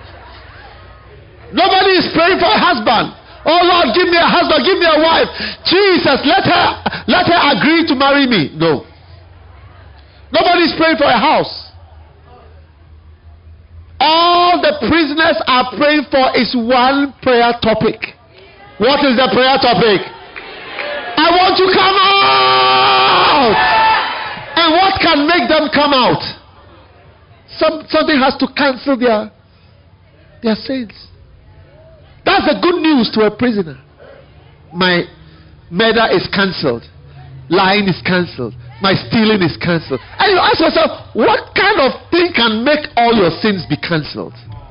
Nobody is praying for a husband. Oh Lord, give me a husband, give me a wife. Jesus, let her let her agree to marry me. No. Nobody is praying for a house. All the prisoners are praying for is one prayer topic. What is the prayer topic? I want to come out. And what can make them come out? Some, something has to cancel their, their sins. That's the good news to a prisoner. My murder is cancelled. Lying is cancelled. My stealing is cancelled. And you ask yourself, what kind of thing can make all your sins be cancelled?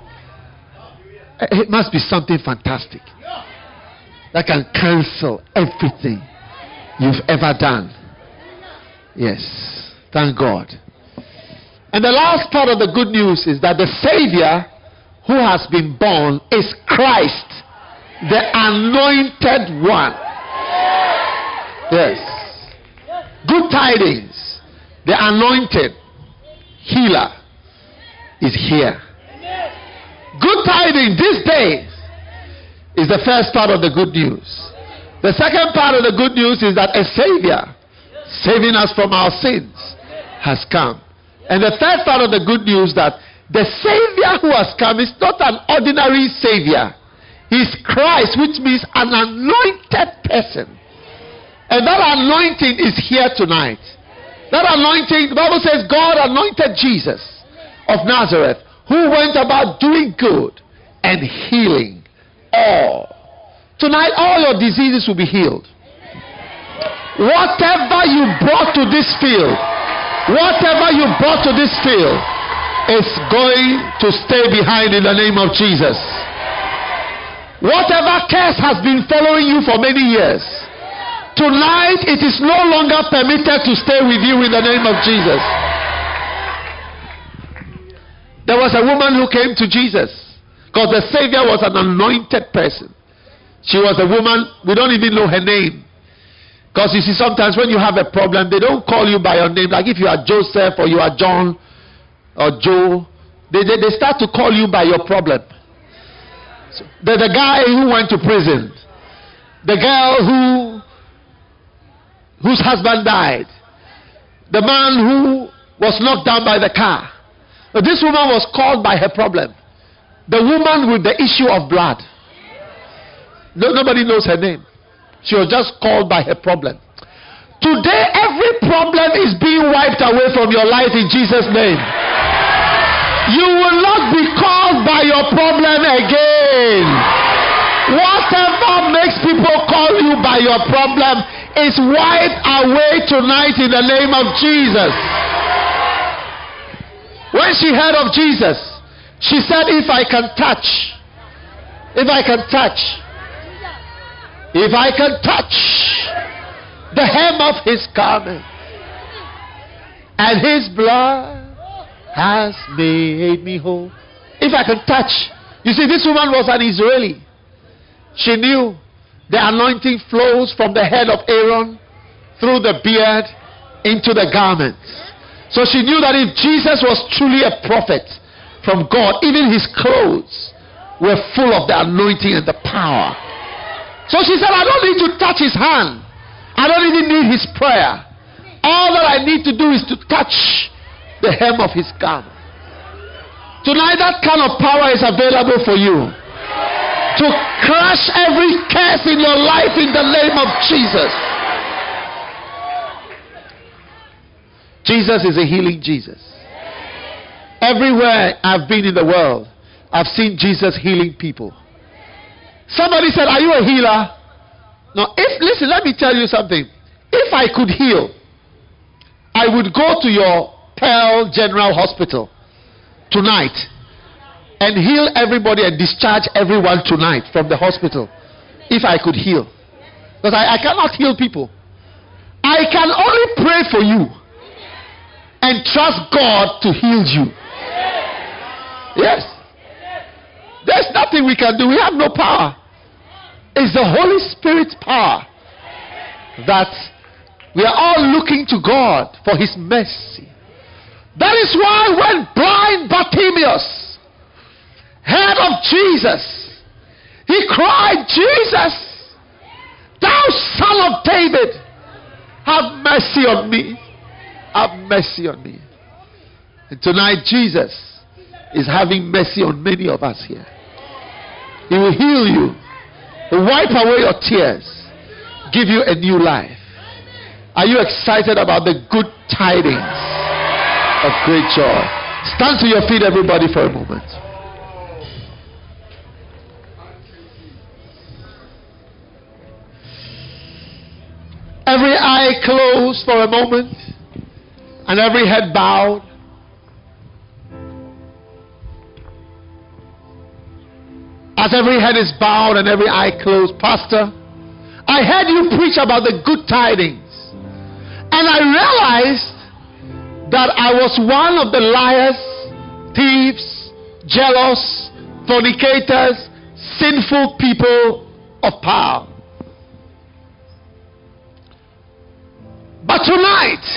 It must be something fantastic that can cancel everything you've ever done. Yes. Thank God. And the last part of the good news is that the Savior who has been born is Christ, the anointed one. Yes. Good tidings. The anointed healer is here. Good tidings this day is the first part of the good news. The second part of the good news is that a Savior saving us from our sins has come. And the third part of the good news that the Savior who has come is not an ordinary Savior. He's Christ, which means an anointed person. And that anointing is here tonight. That anointing, the Bible says God anointed Jesus of Nazareth, who went about doing good and healing all. Tonight all your diseases will be healed. Whatever you brought to this field, whatever you brought to this field is going to stay behind in the name of Jesus. Whatever curse has been following you for many years, tonight it is no longer permitted to stay with you in the name of Jesus. There was a woman who came to Jesus because the Savior was an anointed person. She was a woman, we don't even know her name. Because you see, sometimes when you have a problem, they don't call you by your name. Like if you are Joseph or you are John or Joe, they, they, they start to call you by your problem. So, the, the guy who went to prison, the girl who whose husband died, the man who was knocked down by the car. But this woman was called by her problem. The woman with the issue of blood. No, nobody knows her name. She was just called by her problem. Today, every problem is being wiped away from your life in Jesus' name. You will not be called by your problem again. Whatever makes people call you by your problem is wiped away tonight in the name of Jesus. When she heard of Jesus, she said, if I can touch, if I can touch, if I can touch the hem of his garment, and his blood has made me whole. If I can touch. You see, this woman was an Israeli. She knew the anointing flows from the head of Aaron through the beard into the garments. So she knew that if Jesus was truly a prophet from God, even his clothes were full of the anointing and the power. So she said, I don't need to touch his hand. I don't even need his prayer. All that I need to do is to touch the hem of his garment. Tonight that kind of power is available for you. To crush every curse in your life in the name of Jesus. Jesus is a healing Jesus. Everywhere I've been in the world, I've seen Jesus healing people. Somebody said, are you a healer? Now, if, listen, let me tell you something. If I could heal, I would go to your Pearl General Hospital tonight and heal everybody and discharge everyone tonight from the hospital. If I could heal. Because I, I cannot heal people. I can only pray for you and trust God to heal you. Yes. There's nothing we can do. We have no power. It's the Holy Spirit's power that we are all looking to God for His mercy. That is why when blind Bartimaeus heard of Jesus, he cried, Jesus, thou son of David, have mercy on me. Have mercy on me. And tonight Jesus is having mercy on many of us here. He will heal you. He will wipe away your tears. Give you a new life. Are you excited about the good tidings of great joy? Stand to your feet, everybody, for a moment. Every eye closed for a moment and every head bowed. As every head is bowed and every eye closed, Pastor, I heard you preach about the good tidings, and I realized that I was one of the liars, thieves, jealous, fornicators, sinful people of power. But tonight,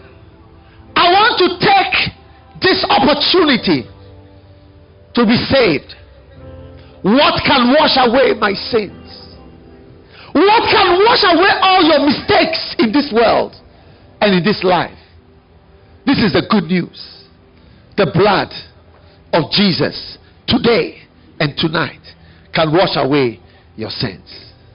I want to take this opportunity to be saved. What can wash away my sins? What can wash away all your mistakes in this world and in this life? This is the good news. The blood of Jesus today and tonight can wash away your sins.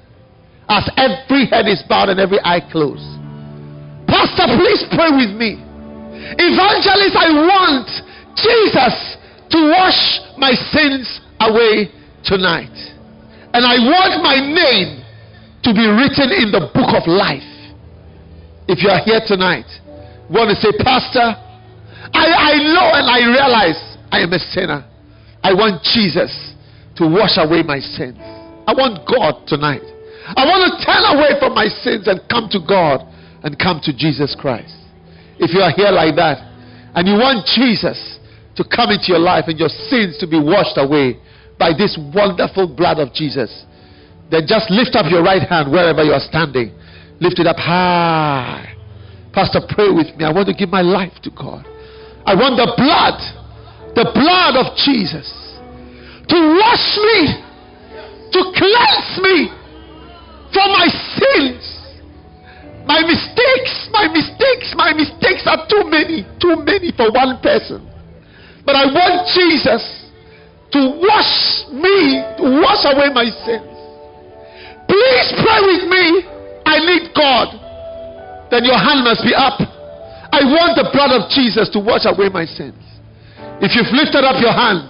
As every head is bowed and every eye closed, Pastor, please pray with me. Evangelist, I want Jesus to wash my sins away tonight. And I want my name to be written in the book of life. If you are here tonight, you want to say, Pastor, I, I know and I realize I am a sinner. I want Jesus to wash away my sins. I want God tonight. I want to turn away from my sins and come to God and come to Jesus Christ. If you are here like that and you want Jesus to come into your life and your sins to be washed away by this wonderful blood of Jesus, then just lift up your right hand wherever you are standing. Lift it up high. Pastor, pray with me. I want to give my life to God. I want the blood, the blood of Jesus to wash me, to cleanse me from my sins. My mistakes, my mistakes, my mistakes are too many, too many for one person. But I want Jesus to wash me, to wash away my sins. Please pray with me. I need God. Then your hand must be up. I want the blood of Jesus to wash away my sins. If you've lifted up your hands,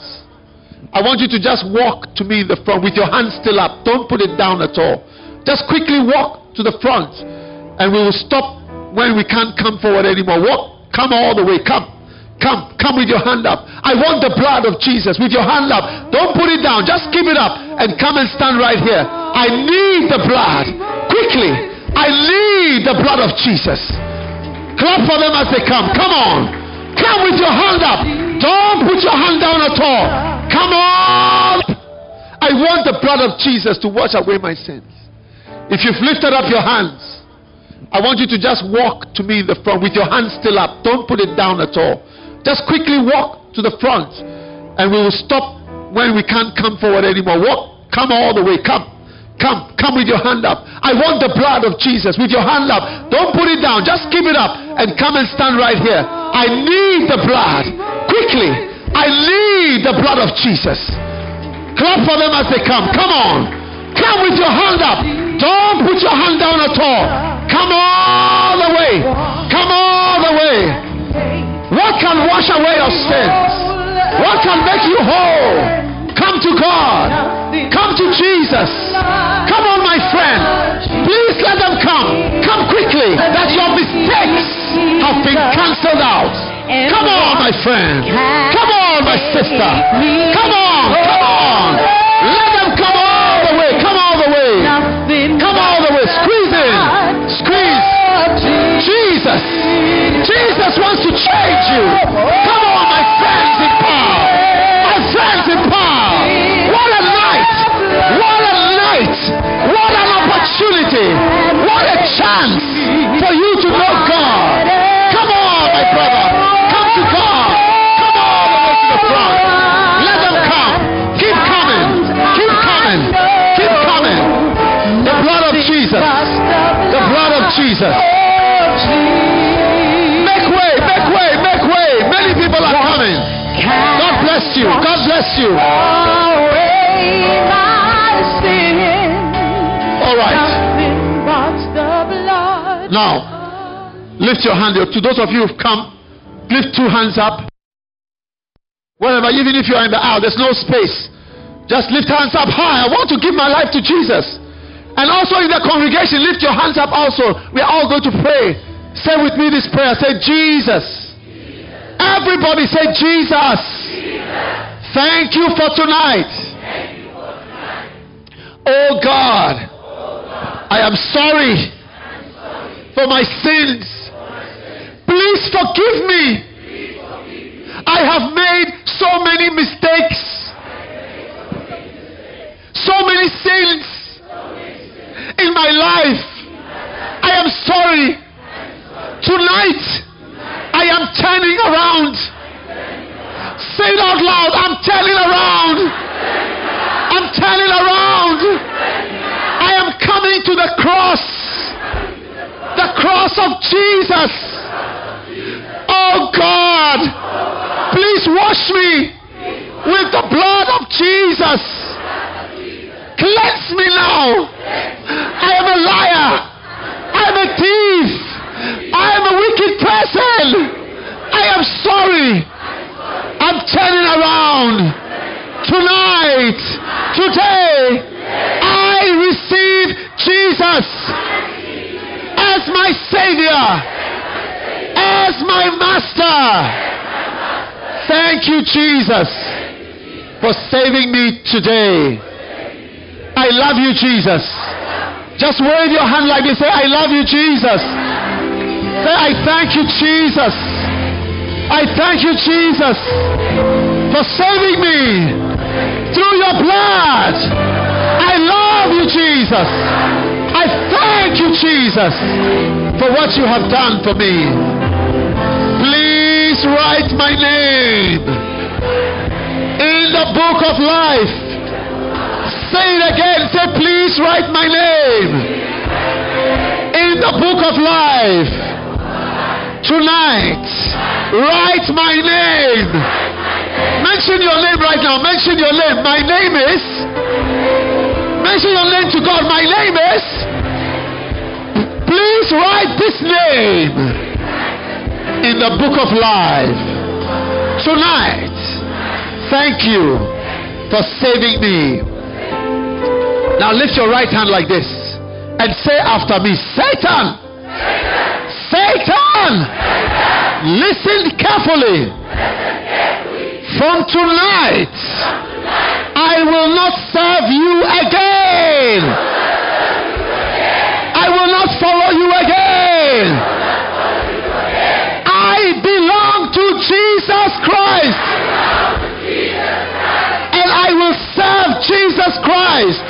I want you to just walk to me in the front with your hands still up. Don't put it down at all. Just quickly walk to the front. And we will stop when we can't come forward anymore. Walk. Come all the way. Come. Come. Come with your hand up. I want the blood of Jesus with your hand up. Don't put it down. Just keep it up. And come and stand right here. I need the blood. Quickly. I need the blood of Jesus. Clap for them as they come. Come on. Come with your hand up. Don't put your hand down at all. Come on. I want the blood of Jesus to wash away my sins. If you've lifted up your hands, I want you to just walk to me in the front with your hands still up. Don't put it down at all. Just quickly walk to the front. And we will stop when we can't come forward anymore. Walk. Come all the way. Come. Come. Come with your hand up. I want the blood of Jesus with your hand up. Don't put it down. Just keep it up. And come and stand right here. I need the blood. Quickly. I need the blood of Jesus. Clap for them as they come. Come on. Come with your hand up. Don't put your hand down at all. Come all the way. Come all the way. What can wash away your sins? What can make you whole? Come to God. Come to Jesus. Come on, my friend. Please let them come. Come quickly. That your mistakes have been cancelled out. Come on, my friend. Come on, on, my sister. Come on, come on. Let them come all the way. Come all the way. Come all the way. Squeeze in. Squeeze. Jesus. Jesus wants to change you. Come on, my friends in power. My friends in power. What a night. What a night. What an opportunity. What a chance for you to know God. Come on, my brother. Come to God. Come all the way to the front. Let them come. Keep coming. Keep coming. Keep coming. The blood of Jesus. The blood of Jesus. Make way, make way, make way. Many people are coming. God bless you. God bless you. All right. Now, lift your hand. To those of you who've come, lift two hands up. Wherever, even if you are in the aisle, there's no space. Just lift hands up high. I want to give my life to Jesus. And also in the congregation, lift your hands up also. We are all going to pray. Say with me this prayer. Say, Jesus. Jesus. Everybody say, Jesus. Jesus. Thank you for tonight. Thank you for tonight. Oh God. Oh God. I am sorry, I am sorry for my sins. For my sins. Please forgive me. Please forgive me. I have made so many mistakes. So many sins in my life. I am sorry. Tonight, I am turning around. Say it out loud. I'm turning around. I'm turning around. I am coming to the cross. The cross of Jesus. Oh God, please wash me with the blood of Jesus. Cleanse me now. I am a liar. I am a thief. I am a wicked person. I am sorry. I'm turning around. Tonight, today, I receive Jesus as my Savior, as my Master. Thank you, Jesus, for saving me today. I love you, Jesus. Just wave your hand like this. Say, I love you, Jesus. Say, I thank you, Jesus. I thank you, Jesus, for saving me through your blood. I love you, Jesus. I thank you, Jesus, for what you have done for me. Please write my name in the book of life. Say it again. Say, please write my name in the book of life. Tonight, write my name. Mention your name right now. Mention your name. My name is. Mention your name to God. My name is. Please write this name in the book of life. Tonight, thank you for saving me. Now lift your right hand like this and say after me, Satan, Satan, Satan, Satan. Listen carefully. Listen carefully. From tonight, From tonight, I will not serve you again. I will not follow you again. I belong to Jesus Christ. And I will serve Jesus Christ.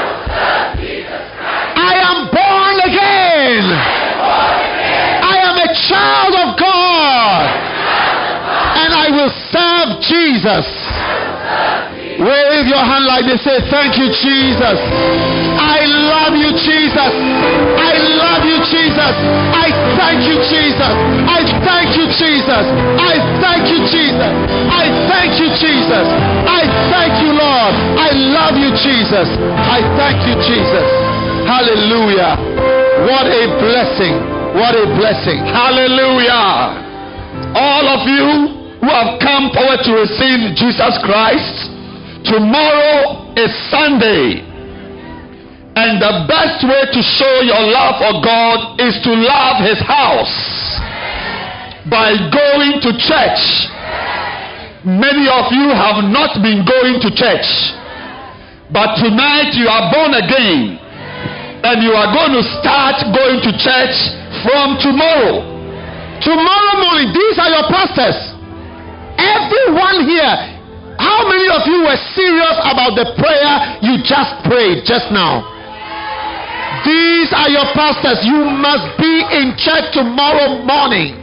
I am born again. I am a child of God. And I will serve Jesus. Wave your hand like this. Say, thank you, Jesus. I love you, Jesus. I love you, Jesus. I thank you, Jesus. I thank you, Jesus. I thank you, Jesus. I thank you, Jesus. I thank you, Lord. I love you, Jesus. I thank you, Jesus. Hallelujah. What a blessing. What a blessing. Hallelujah. All of you who have come forward to receive Jesus Christ, tomorrow is Sunday. And the best way to show your love for God is to love His house by going to church. Many of you have not been going to church, but tonight you are born again, and you are going to start going to church from tomorrow. Tomorrow morning, these are your pastors. Everyone here, how many of you were serious about the prayer you just prayed just now? These are your pastors. You must be in church tomorrow morning.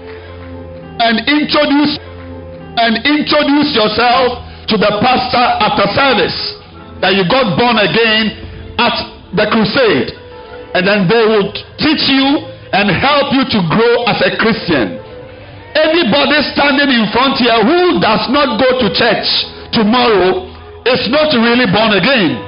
And introduce and introduce yourself to the pastor after service that you got born again at the crusade, and then they will teach you and help you to grow as a Christian. Anybody standing in front here who does not go to church tomorrow is not really born again.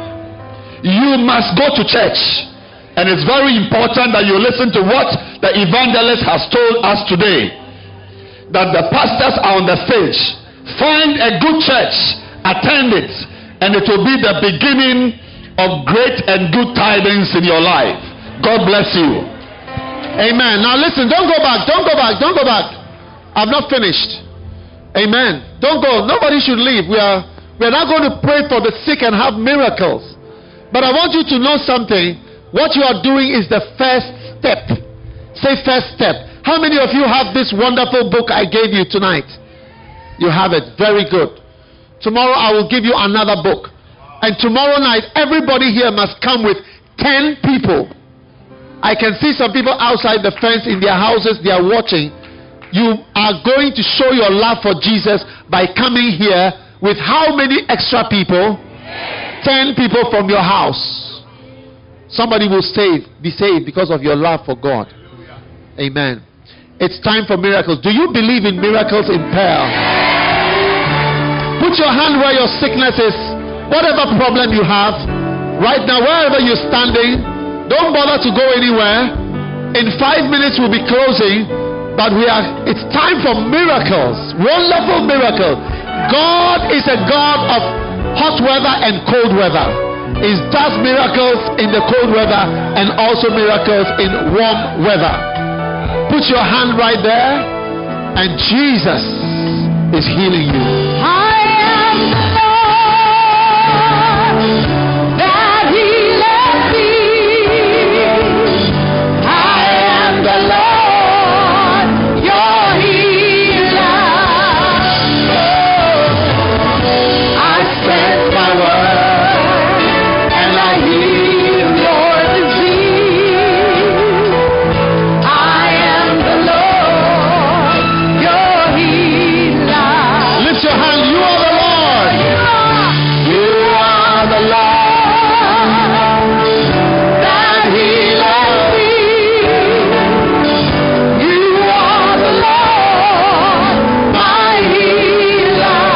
You must go to church, and it's very important that you listen to what the evangelist has told us today. That the pastors are on the stage. Find a good church, attend it, and it will be the beginning of great and good tidings in your life. God bless you. Amen. Now listen, don't go back, don't go back, don't go back. I've not finished. Amen. Don't go. Nobody should leave. We are we are not going to pray for the sick and have miracles. But I want you to know something. What you are doing is the first step. Say first step. How many of you have this wonderful book I gave you tonight? You have it. Very good. Tomorrow I will give you another book. And tomorrow night, everybody here must come with ten people. I can see some people outside the fence in their houses. They are watching. You are going to show your love for Jesus by coming here with how many extra people? ten people from your house. Somebody will save, be saved because of your love for God. Amen. It's time for miracles. Do you believe in miracles in Pearl? Put your hand where your sickness is. Whatever problem you have, right now, wherever you're standing, don't bother to go anywhere. In five minutes we'll be closing, but we are. It's time for miracles. Wonderful miracle. God is a God of hot weather and cold weather. He does miracles in the cold weather and also miracles in warm weather. Put your hand right there, and Jesus is healing you. I am the Lord that healeth thee. I am the Lord your healer. I send my word and I heal your disease. I am the Lord your healer. Lift your hand. You are the Lord. You are the Lord that healeth thee. You are the Lord my healer.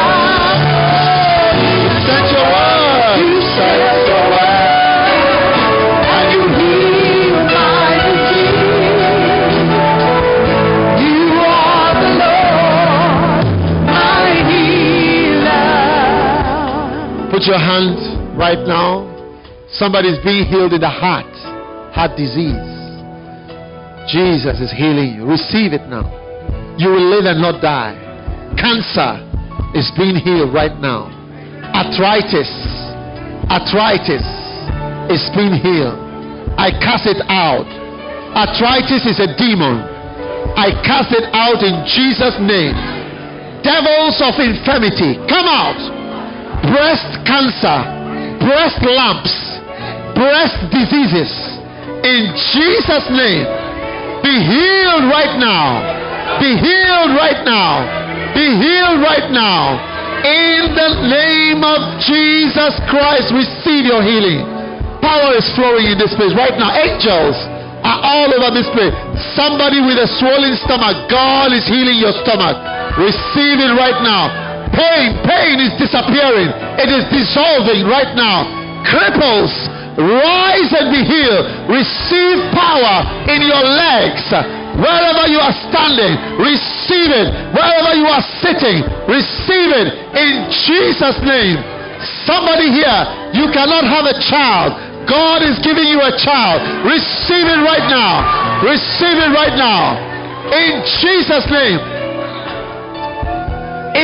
Send your word. You sent your word and you healed my disease. You are the Lord my healer. Put your hand right now. Somebody's being healed in the heart. Heart disease. Jesus is healing you. Receive it now. You will live and not die. Cancer is being healed right now. Arthritis. Arthritis is being healed. I cast it out. Arthritis is a demon. I cast it out in Jesus' name. Devils of infirmity, come out. Breast cancer, breast lumps, breast diseases, in Jesus' name, be healed right now. Be healed right now. Be healed right now. In the name of Jesus Christ, receive your healing. Power is flowing in this place right now. Angels are all over this place. Somebody with a swollen stomach, God is healing your stomach. Receive it right now. Pain, pain is disappearing. It is dissolving right now. Cripples, rise and be healed. Receive power in your legs. Wherever you are standing, receive it. Wherever you are sitting, receive it in Jesus' name. Somebody here, you cannot have a child. God is giving you a child. Receive it right now. Receive it right now. In Jesus' name. If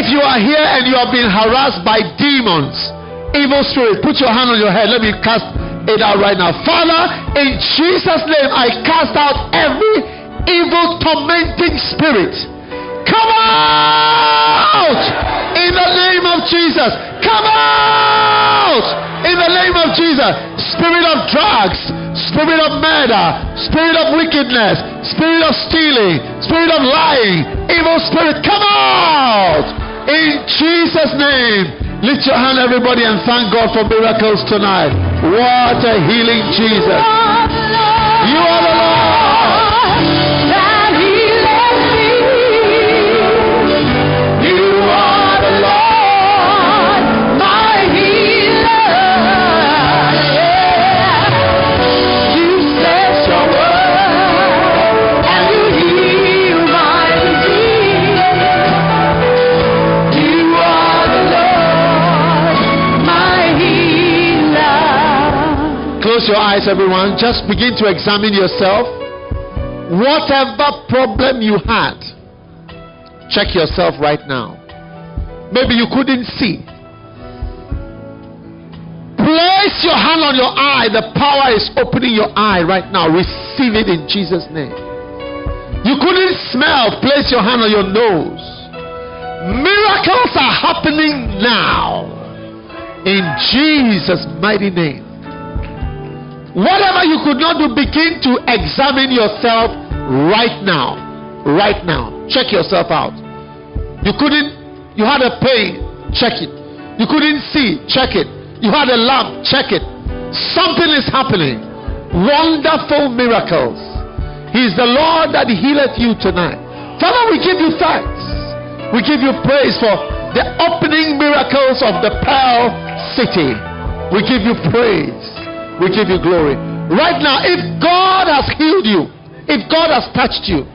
If you are here and you have been harassed by demons, evil spirit, put your hand on your head. Let me cast it out right now. Father, in Jesus' name, I cast out every evil tormenting spirit. Come out in the name of Jesus. Come out in the name of Jesus. Spirit of drugs, spirit of murder, spirit of wickedness, spirit of stealing, spirit of lying, evil spirit, come out in Jesus' name. Lift your hand, everybody, and thank God for miracles tonight. What a healing Jesus. You are the Lord. Close your eyes, everyone. Just begin to examine yourself. Whatever problem you had, check yourself right now. Maybe you couldn't see. Place your hand on your eye. The power is opening your eye right now. Receive it in Jesus' name. You couldn't smell. Place your hand on your nose. Miracles are happening now in Jesus' mighty name. Whatever you could not do, begin to examine yourself right now. Right now. Check yourself out. You couldn't, you had a pain, check it. You couldn't see, check it. You had a lump, check it. Something is happening. Wonderful miracles. He is the Lord that healeth you tonight. Father, we give you thanks. We give you praise for the opening miracles of the Pearl City. We give you praise. We give you glory. Right now, if God has healed you, if God has touched you,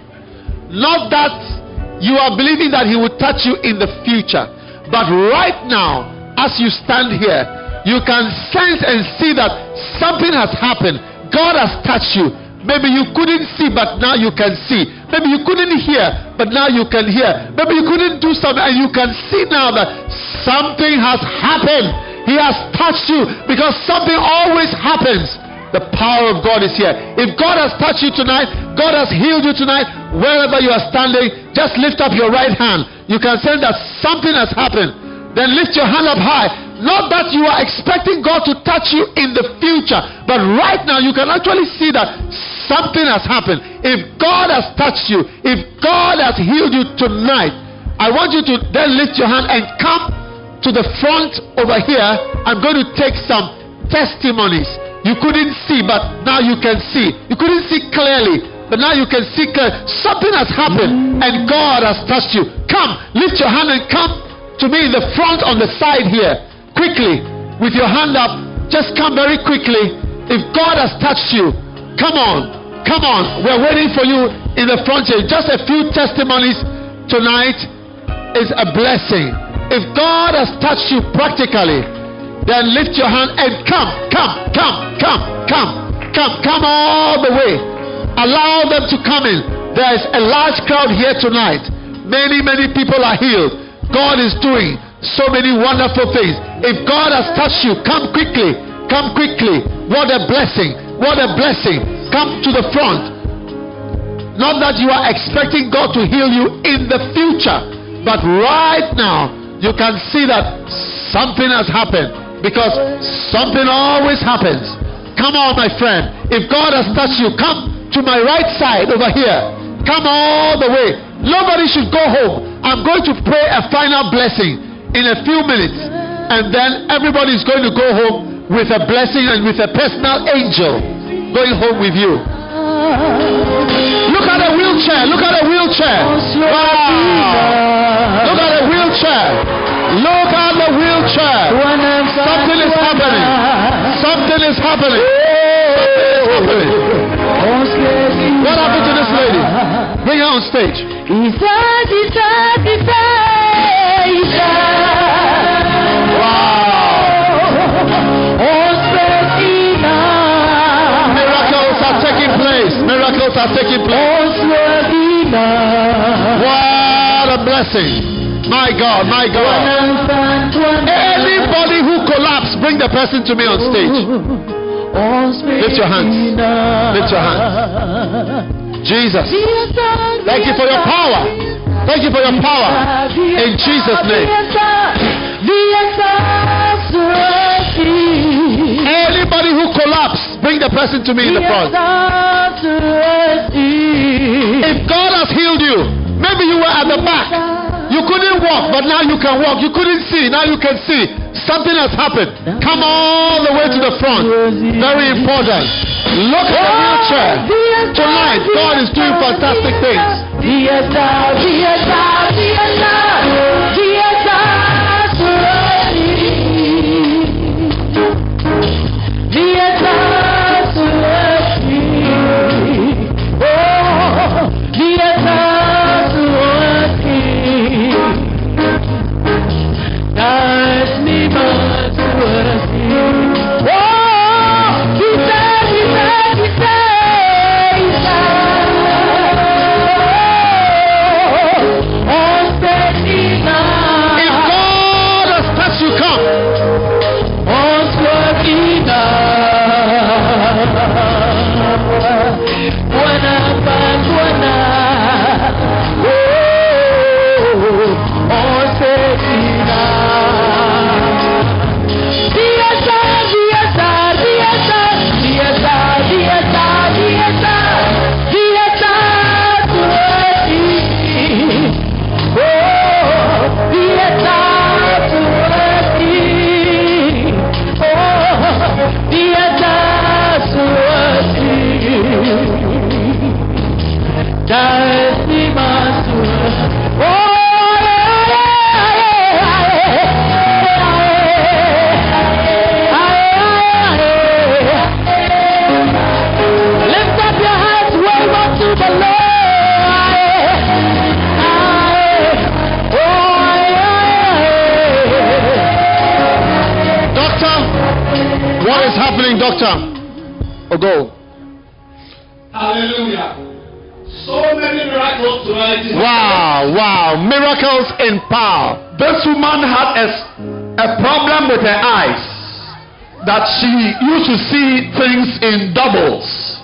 not that you are believing that He will touch you in the future, but right now, as you stand here, you can sense and see that something has happened. God has touched you. Maybe you couldn't see, but now you can see. Maybe you couldn't hear, but now you can hear. Maybe you couldn't do something, and you can see now that something has happened. He has touched you, because something always happens. The power of God is here. If God has touched you tonight, God has healed you tonight, wherever you are standing, just lift up your right hand. You can sense that something has happened. Then lift your hand up high. Not that you are expecting God to touch you in the future, but right now you can actually see that something has happened. If God has touched you, if God has healed you tonight, I want you to then lift your hand and come to the front over here. I'm going to take some testimonies. You couldn't see, but now you can see. You couldn't see clearly, but now you can see clearly. Something has happened and God has touched you. Come, lift your hand and come to me in the front on the side here. Quickly, with your hand up, just come very quickly. If God has touched you, come on, come on. We're waiting for you in the front here. Just a few testimonies tonight is a blessing. If God has touched you practically, then lift your hand and come, come, come, come, come, come, come all the way. Allow them to come in. There is a large crowd here tonight. Many, many people are healed. God is doing so many wonderful things. If God has touched you, come quickly, come quickly. What a blessing, what a blessing. Come to the front. Not that you are expecting God to heal you in the future, but right now, you can see that something has happened, because something always happens. Come on, my friend. If God has touched you, come to my right side over here. Come all the way. Nobody should go home. I'm going to pray a final blessing in a few minutes, and then everybody is going to go home with a blessing and with a personal angel going home with you. Look at a wheelchair. Look at a wheelchair. Wow. Look at a wheelchair. Look at the wheelchair. Something is happening. Something is happening. Something is happening. What happened to this lady? Bring her on stage. Miracles are taking place. Miracles are taking place. What a blessing. My God, my God. Anybody who collapsed, bring the person to me on stage. Lift your hands. Lift your hands. Jesus. Thank you for your power. Thank you for your power. In Jesus' name. Anybody who collapsed, bring the person to me in the front. If God has healed you, maybe you were at the back. You couldn't walk, but now you can walk. You couldn't see, now you can see. Something has happened. Come all the way to the front. Very important. Look at the wheelchair. Tonight, God is doing fantastic things. Doctor, oh, go. Hallelujah. So many miracles tonight. Wow, wow. Miracles in power. This woman had a, a problem with her eyes, that she used to see things in doubles.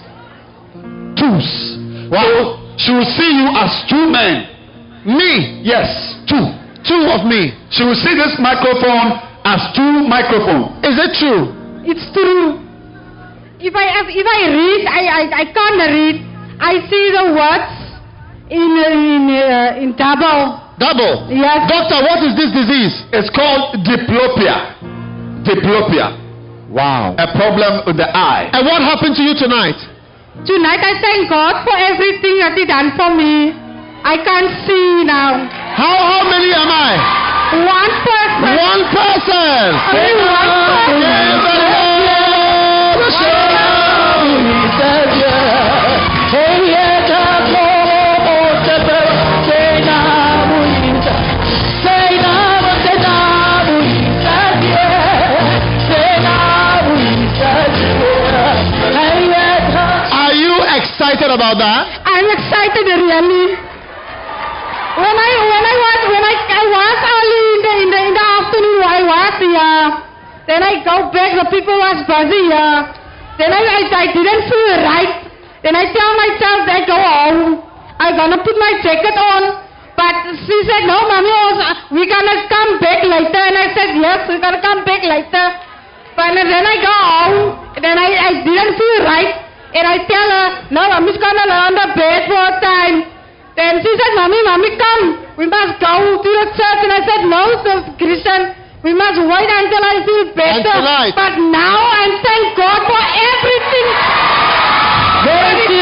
Twos. Wow. So she will see you as two men. Me? Yes, two. Two of me. She will see this microphone as two microphones. Is it true? It's true. If I if I read, I, I, I can't read. I see the words in in uh, in double. Double? Yes. Doctor, what is this disease? It's called diplopia. Diplopia. Wow. A problem with the eye. And what happened to you tonight? Tonight I thank God for everything that He done for me. I can't see now. How how many am I? One person. One person. Only one person. Excited about that? I'm excited really. When I when I was when I, I was early in the in the in the afternoon I was here. Then I go back, the people was busy here. Then I, I I didn't feel right. Then I tell myself I go home. I'm gonna put my jacket on. But she said no, mommy, we're gonna come back later. And I said yes, we're gonna come back later. But then I go home. Then I, I didn't feel right. And I tell her, no, I'm just going to lay on the bed for a time. Then she said, mommy, mommy, come. We must go to the church. And I said, no, Christian, we must wait until I feel better. But now I thank God for everything. Thank you,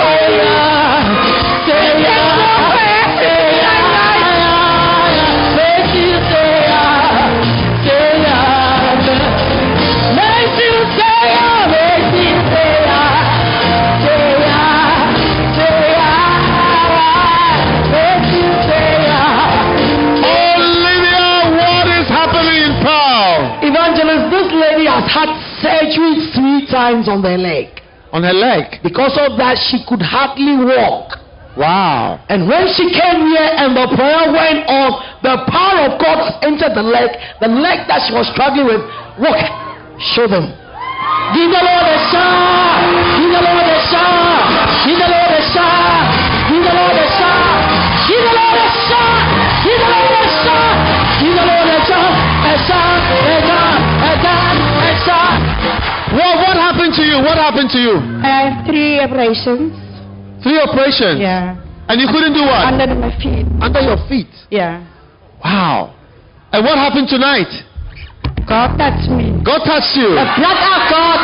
has had surgery three times on her leg. On her leg? Because of that, she could hardly walk. Wow. And when she came here and the prayer went on, the power of God has entered the leg. The leg that she was struggling with. Walk. Show them. Give the Lord a shout. Give the Lord a shout. Give the Lord a shout. Give the Lord a shout. Give the Lord a shout. Give the Lord a shout. Give the Lord a shout. A shout. A shout. A shout. A shout. Well, what happened to you? What happened to you? I have three operations. Three operations. Yeah. And you couldn't do what? Under my feet. Under your feet. Yeah. Wow. And what happened tonight? God touched me. God touched you. The blood of God.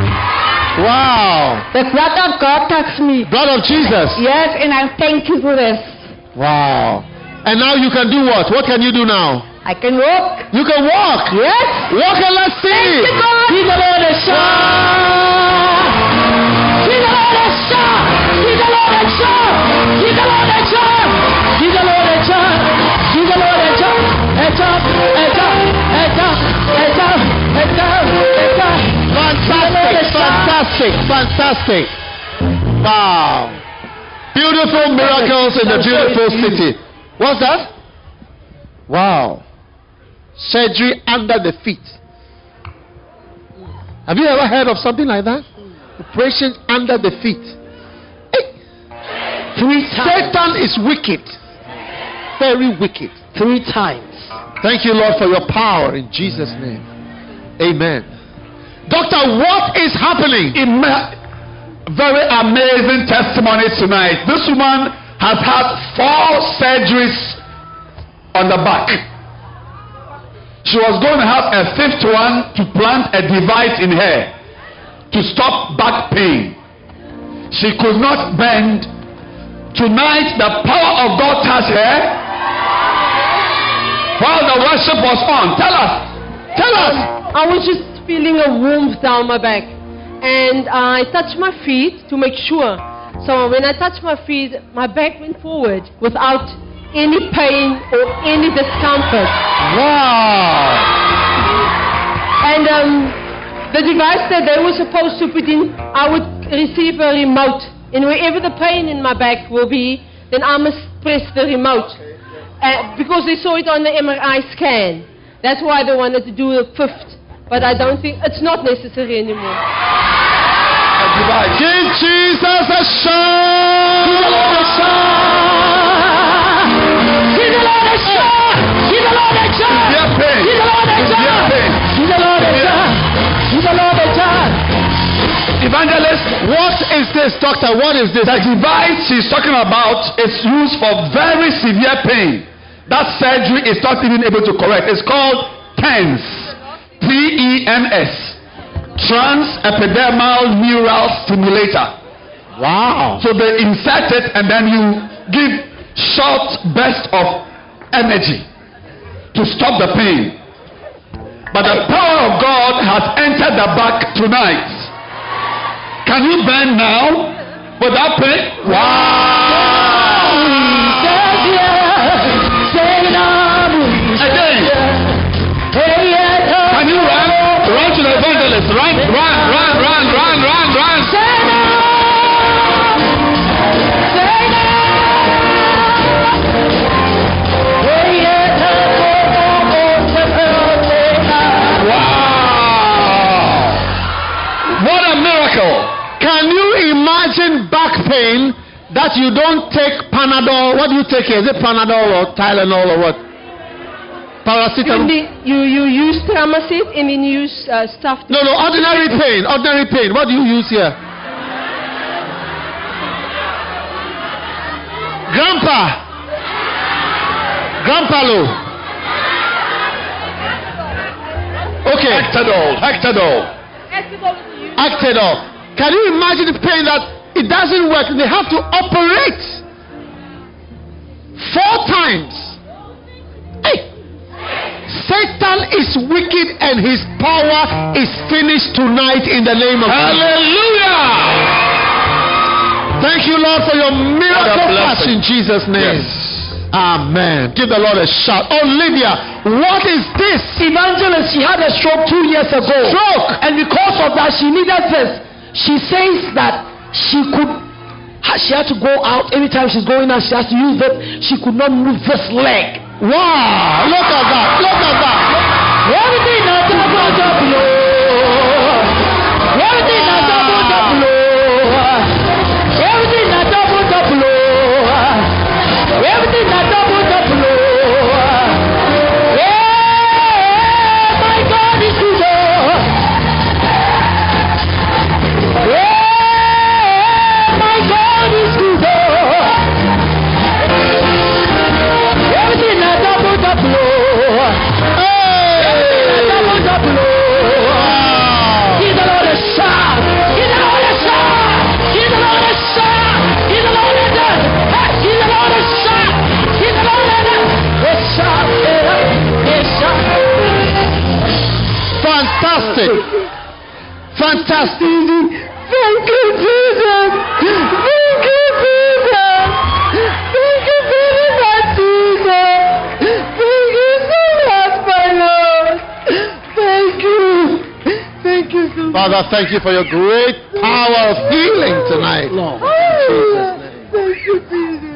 Wow. The blood of God touched me. Blood of Jesus. Yes, and I thank you for this. Wow. And now you can do what? What can you do now? I can walk. You can walk. Yes. Walk and let's see. Thank you, God. Give the Lord a shout. Give the Lord a shout. Give the Lord a shout. Give the Lord a shout. Give the Lord a shout. Give the Lord a shout. A shout. A shout. A shout. A shout. A shout. A shout. Fantastic. Fantastic. Fantastic. Wow. Beautiful miracles in the beautiful city. What's that? Wow. Surgery under the feet. Have you ever heard of something like that? Operation under the feet. Hey. Three times. Satan is wicked. Very wicked. Three times. Thank you, Lord, for your power in Jesus' name. Amen. Doctor, what is happening? Ima- Very amazing testimony tonight. This woman has had four surgeries on the back. She was going to have a fifth one to plant a device in her to stop back pain. She could not bend. Tonight, the power of God touched her while the worship was on. Tell us. Tell us. I was just feeling a warmth down my back, and I touched my feet to make sure. So when I touched my feet, my back went forward without any pain or any discomfort. Wow. And um, the device that they were supposed to put in, I would receive a remote. And wherever the pain in my back will be, then I must press the remote. Uh, because they saw it on the M R I scan. That's why they wanted to do a fifth. But I don't think, it's not necessary anymore. Give Jesus a shout. Give the Lord a shout. Give the Lord a shout. Give the Lord a shout. Severe pain. Give the Lord a Severe shout. pain. Give the Lord a shout. Give the Lord a shout. Evangelist, What is this, doctor? What is this? the device she's talking about is used for very severe pain. That surgery is not even able to correct. It's called TENS. T E N S. Trans-epidermal neural stimulator. Wow. So they insert it and then you give short burst of energy to stop the pain. But the power of God has entered the back tonight. Can you bend now without pain? Wow! Again. Can you run? Run to the evangelist. Run, run, run, run, run, run, run. Wow! What a miracle! Can you imagine back pain that you don't take Panadol? What do you take here? Is it Panadol or Tylenol or what? You, Paracetamol? need, you, you use Tramacid and then you use uh, stuff. To No, no, ordinary pain. Ordinary pain. What do you use here? Grandpa. Grandpa Lo. Okay. Hectadol, Hectadol. Actedol. Can you imagine the pain that it doesn't work? They have to operate four times. Hey. Satan is wicked and his power is finished tonight in the name of Jesus. Hallelujah! Thank you, Lord, for your miracle What a touch blessing. in Jesus' name. Yes. Amen. Give the Lord a shout. Olivia, what is this? Evangelist, she had a stroke two years ago. Stroke. And because of that, she needed this. She says that she could She had to go out. Every time she's going out, she has to use that. She could not move this leg. Wow! Look at that! Look at that! Everything na double double. Everything na double double. Everything na double double. Everything na double double. Yeah, my God is good. Yeah, my God is good. Everything na double double. Fantastic! Fantastic! Thank you, Jesus! Thank you, Jesus! Thank you very much, Jesus! Thank you so much, my Lord! Thank you! Thank you so much! Father, thank you for your great power of healing tonight. Lord. Thank you, Jesus!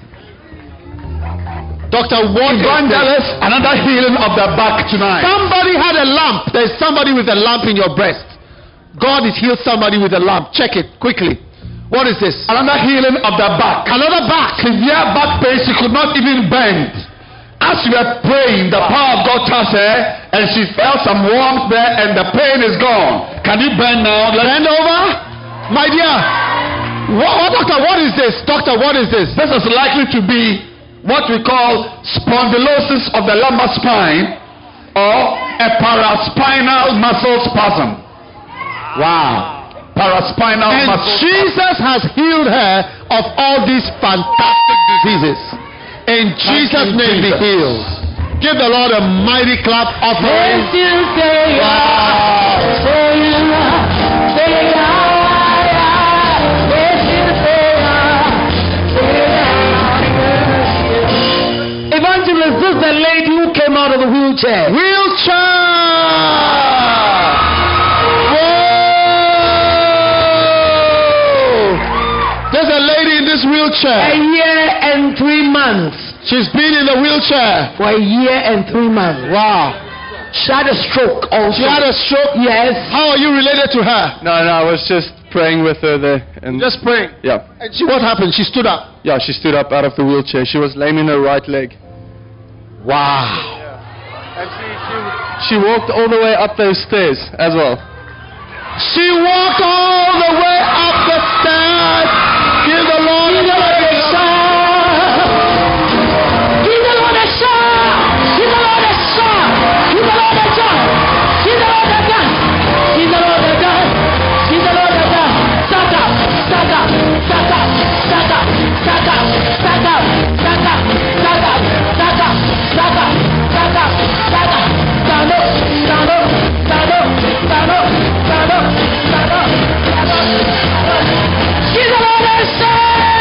Doctor, what Evangelist, another healing of the back tonight. Somebody had a lump. There's somebody with a lump in your breast. God has healed somebody with a lump. Check it quickly. What is this? Another healing of the back. Another back. Severe back pain. She could not even bend. As we were praying, the power of God touched her, and she felt some warmth there, and the pain is gone. Can you bend now? Let's Bend over. My dear. What, what, doctor, what is this? Doctor, what is this? This is likely to be what we call spondylosis of the lumbar spine or a paraspinal muscle spasm. Wow. Paraspinal And muscle Jesus has healed her of all these fantastic diseases. In Jesus' you, name be Jesus. healed. Give the Lord a mighty clap offering. Yes, you say Wow. say say yes, you say Evangelist, this is the lady who came out of the wheelchair. Wheelchair. Whoa. There's a lady in this A wheelchair. year and three months. She's been in the wheelchair. For a year and three months. Wow. She had a stroke also. She had a stroke. Yes. How are you related to her? No, no, I was just praying with her there. And Just praying. yeah, And she, what happened? She stood up. yeah, she stood up out of the wheelchair. She was lame in her right leg. Wow. And she, she, she walked all the way up those stairs as well. She walked all the way up the stairs. Give the Lord a praise. Give the Lord a shout! Give the Lord a shout! Give the Lord a shout! Give the Lord a dance! Give the Lord a dance! Give the Lord a dance! Stand up! Stand up! Stand up! Stand up! Stand up! Stand up! Stand up! Stand up! Stand up! Stand up! Stand up! Stand up! Stand up! Stand up! Stand up! Stand up! Stand up! Stand up! Stand up! Give the Lord a shout!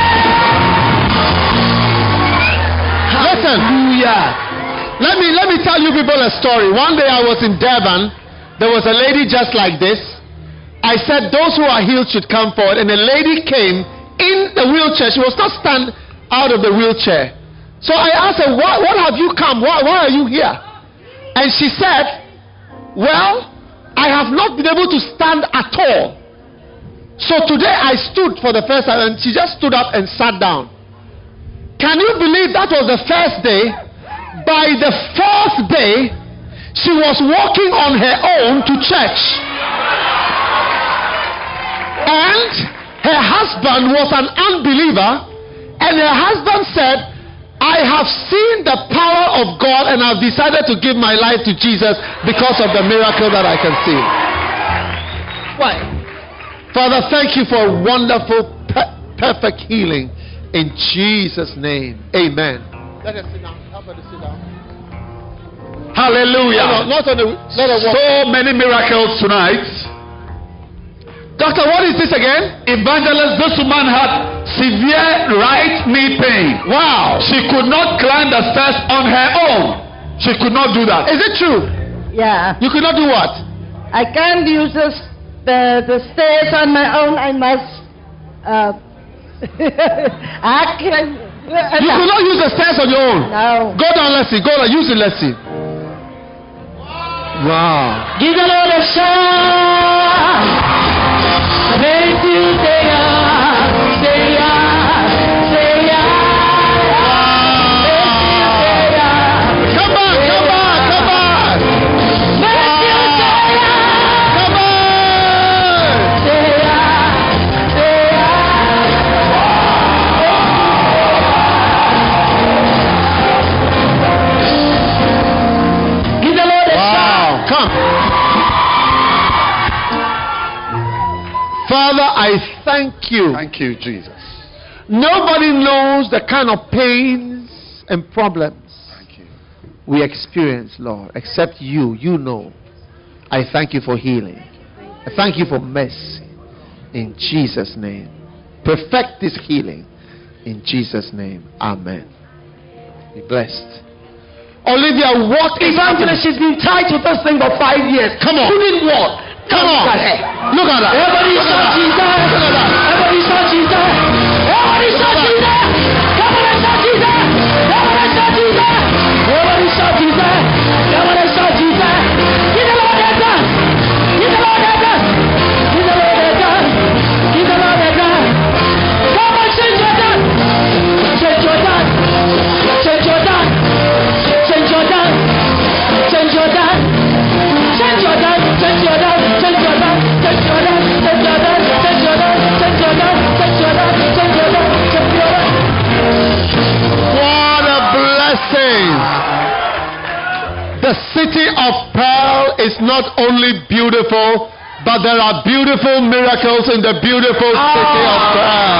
Listen. Let me let me tell you people a story. One day I was in Durban. There was a lady just like this. I said those who are healed should come forward, and a lady came in the wheelchair. She was not stand out of the wheelchair. So I asked her, "What, what have you come? Why, why are you here?" And she said, "Well, I have not been able to stand at all. So today I stood for the first time," and she just stood up and sat down. Can you believe that was the first day? By the fourth day, she was walking on her own to church. And her husband was an unbeliever, and her husband said, "I have seen the power of God, and I've decided to give my life to Jesus because of the miracle that I can see." Why? Father, thank you for wonderful, per- perfect healing. In Jesus' name, amen. Let us sit down. Help her to sit down. Hallelujah. No, no, not on the, let her walk. So many miracles tonight. Doctor, what is this again? Evangelist, this woman had severe right knee pain. Wow. She could not climb the stairs on her own. She could not do that. Is it true? Yeah. You could not do what? I can't use the, the, the stairs on my own. I must uh, I can. You could not use the stairs on your own. No. Go down, let's see. Go down, use it, let's see. Wow. Give the Lord a shout. Thank you, say yeah, say yeah, say yeah. Come on, come on, come on. Thank you, say yeah, Come on. say yeah, say yeah. Give the Lord a shout. Wow. Come. Father, I thank you. Thank you, Jesus. Nobody knows the kind of pains and problems Thank you. we experience, Lord, except you. You know. I thank you for healing. I thank you for mercy. In Jesus' name. Perfect this healing. In Jesus' name. Amen. Be blessed. Olivia, what is Evangelist, she's been tied to this thing for five years. Come on. Couldn't walk. Come Look on. at her. Look at that. Everybody Look at shout that. Jesus. Look at that. Everybody shout Jesus. Everybody shout Jesus. Come on and shout Jesus. Everybody shout Jesus. Everybody shout Jesus. Everybody shout Jesus. Give the Lord a dance. Give the Lord a dance. Give the Lord a dance. Give the Lord a dance. Come on, change your dance. Change your dance. Change your dance. Change your dance. Change your dance. Change your dance. Change your dance. Change your dance. Change your dance. Change your dance. Change your dance. Change your dance. Change your dance. Change your dance. Change your dance. What a blessing. The city of Pearl is not only beautiful, but there are beautiful miracles in the beautiful city of Pearl.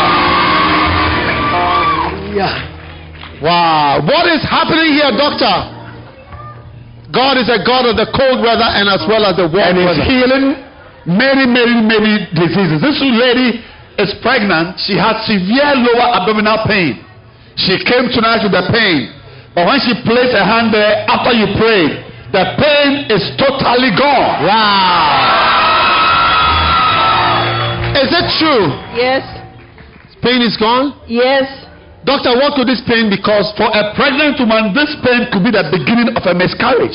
Yeah. Wow. What is happening here, doctor? God is a God of the cold weather and as well as the warm And weather. He's healing many, many, many diseases. This lady is pregnant. She had severe lower abdominal pain. She came tonight with the pain. But when she placed her hand there after you prayed, the pain is totally gone. Wow. Is it true? Yes. Pain is gone? Yes. Doctor, what could this pain be caused For a pregnant woman, this pain could be the beginning of a miscarriage.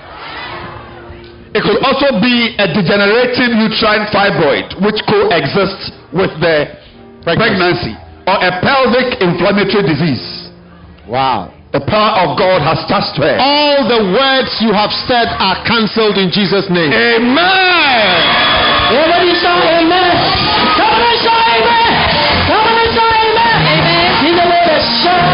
It could also be a degenerating uterine fibroid which coexists with the pregnancy, or a pelvic inflammatory disease. Wow. The power of God has touched her. All the words you have said are cancelled in Jesus' name. Amen. Everybody shout amen. Come on and shout amen. Come on and shout amen. Amen. Give the Lord a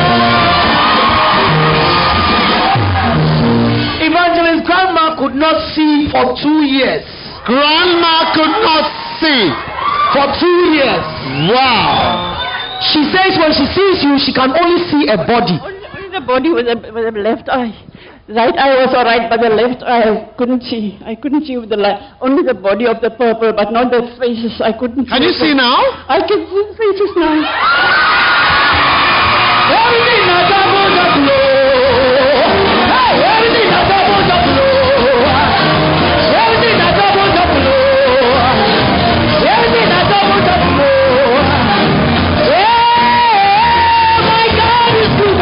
shout. Evangelist Grandma could not see for two years. Grandma could not see. For two years. Wow. She says when she sees you, she can only see a body. Only, only the body with the, with the left eye. Right eye was all right, but the left eye I couldn't see. I couldn't see with the light. Only the body of the purple, but not the faces. I couldn't. Can you see now? I can see the faces now. Everything that double the blow. Hey, everything that double the blow. Everything that double the blow. Everything that double the blow. Yeah, my God is good.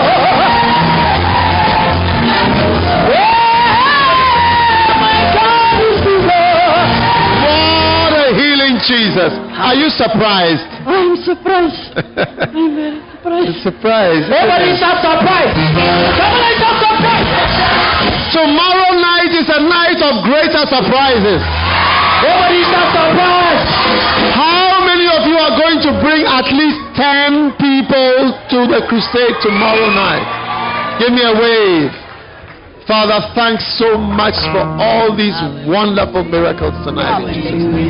Yeah, my God is good. What a healing, Jesus. Are you surprised? I'm surprised. I'm very surprised. Surprised. Everybody shout surprise. Everybody shout surprise. Tomorrow night is a night of greater surprises. Everybody shout surprise. How many of you are going to bring at least ten people to the crusade tomorrow night? Give me a wave. Father, thanks so much for all these wonderful miracles tonight. in Jesus' name.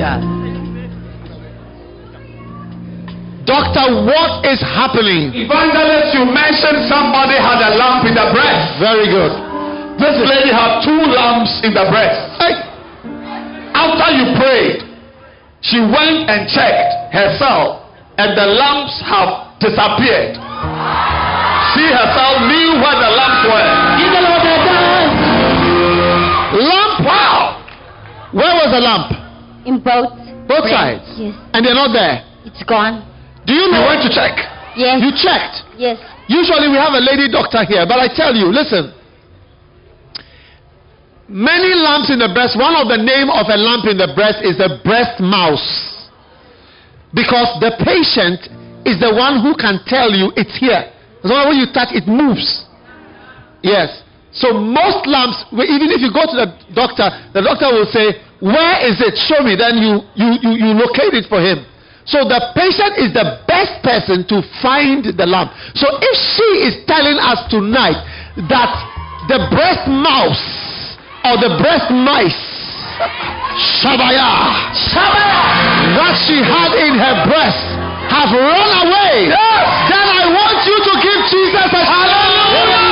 Doctor, what is happening? Evangelist, you mentioned somebody had a lump in the breast. Very good. This lady had two lumps in the breast. Hey, After you prayed, she went and checked herself, and the lumps have disappeared. She herself knew where the lumps were. Give the Lord a dance. lump. Wow! Where was the lump? In both. Both breasts, sides. Yes. And they're not there. It's gone. Do you know? You went to check. Yes. You checked. Yes. Usually we have a lady doctor here, but I tell you, listen. Many lumps in the breast, one of the name of a lump in the breast is the breast mouse. Because the patient is the one who can tell you it's here. So when you touch, it moves. Yes. So most lumps, even if you go to the doctor, the doctor will say, where is it? Show me. Then you, you, you, you locate it for him. So the patient is the best person to find the lump. So if she is telling us tonight that the breast mouse or the breast mice, Shabaya, Shabaya, that she had in her breast have run away, yes. Then I want you to give Jesus a hallelujah.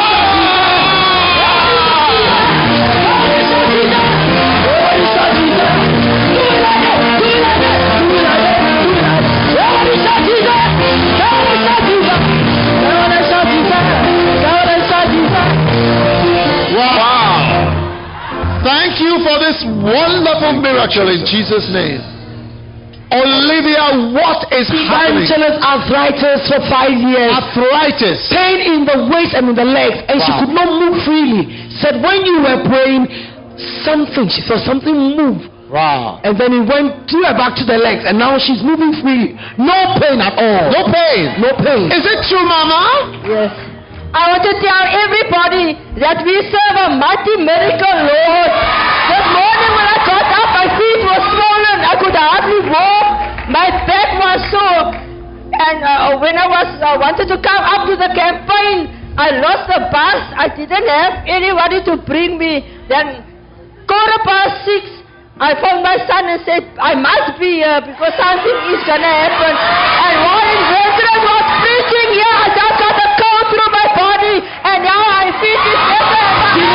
Thank you for this wonderful miracle in Jesus' name. Olivia, what is happening? Evangelist arthritis for five years. Arthritis. Pain in the waist and in the legs. And wow. She could not move freely. Said when you were praying, something, she saw something move. Wow. And then it went through her back to the legs. And now she's moving freely. No pain at all. No pain. No pain. Is it true, Mama? Yes. I want to tell everybody that we serve a mighty miracle Lord. This morning when I got up, my feet were swollen. I could hardly walk. My back was sore. And uh, when I was uh, wanted to come up to the campaign, I lost the bus. I didn't have anybody to bring me. Then quarter past six, I phoned my son and said, I must be here because something is going to happen. And Warren Western was preaching here. I just got a cold through my body. And now my feet is better.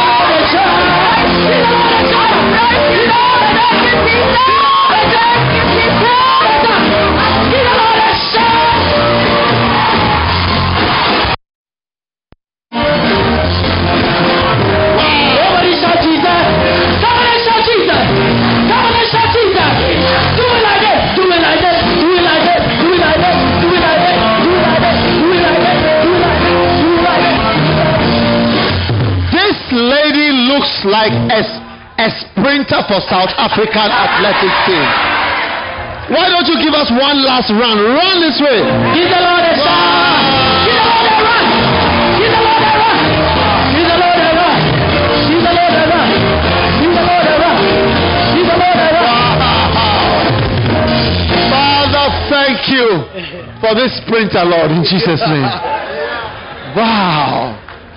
Looks like a, a sprinter for South African athletic team. Why don't you give us one last run? Run this way. Give the Lord a shout. Give the Lord a run. Give the Lord a run. Give the Lord a run. Give the Lord a run. Give the Lord a run. Give the Lord a run. Father, thank you for this sprinter, Lord, in Jesus' name. Wow.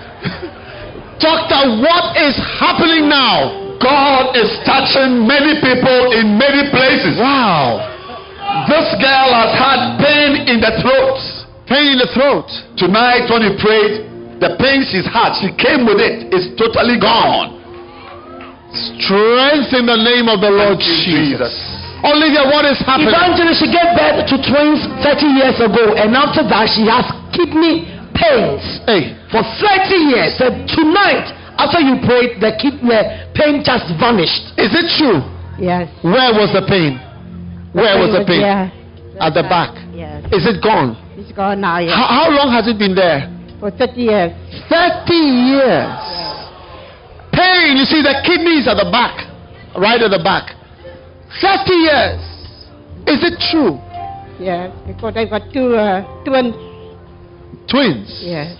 Doctor, what is happening now? God is touching many people in many places. Wow. This girl has had pain in the throat. Pain in the throat. Tonight when you prayed, the pain she's had, she came with it, is totally gone. Strength in the name of the Lord Jesus. Jesus. Olivia, what is happening? Evangelist, she gave birth to twins thirty years ago, and after that she has kidney pains. Hey. For thirty years. So tonight, after you prayed, the kidney pain just vanished. Is it true? Yes. Where was the pain? Where was the pain? Yeah. At the back. Yes. Is it gone? It's gone now, yes. How, how long has it been there? For thirty years. thirty years. Yeah. Pain, you see the kidneys at the back. Right at the back. thirty years. Is it true? Yes, because I got two uh, twins. Twins? Yes.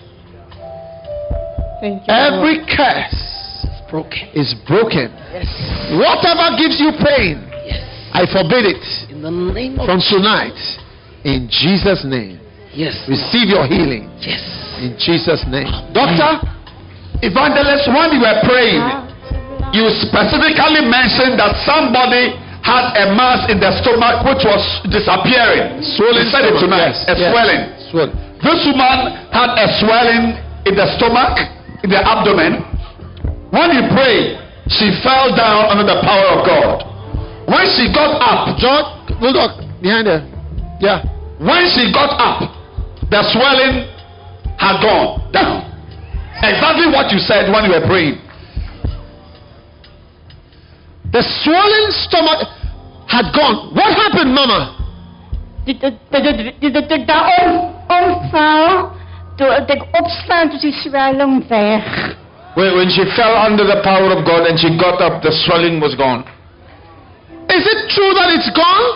Thank you. Every curse broken. is broken. Yes. Whatever gives you pain, yes. I forbid it. In the name of from tonight. In Jesus' name. Yes. Receive your healing. Yes. In Jesus' name. Doctor, evangelist, when you were praying, you specifically mentioned that somebody had a mass in the stomach which was disappearing. Swollen. You said it tonight. Yes. A yes. swelling. Swollen. This woman had a swelling in the stomach, in the abdomen. When he prayed, she fell down under the power of God. When she got up, John, look up behind her. Yeah. When she got up, the swelling had gone down. Exactly what you said when you were praying. The swollen stomach had gone. What happened, Mama? dit dit dit dit dit dit daar om, omval, toe ek opstaan, toe is die swelling weg. When, when she fell under the power of God and she got up, the swelling was gone. Is it true that it's gone?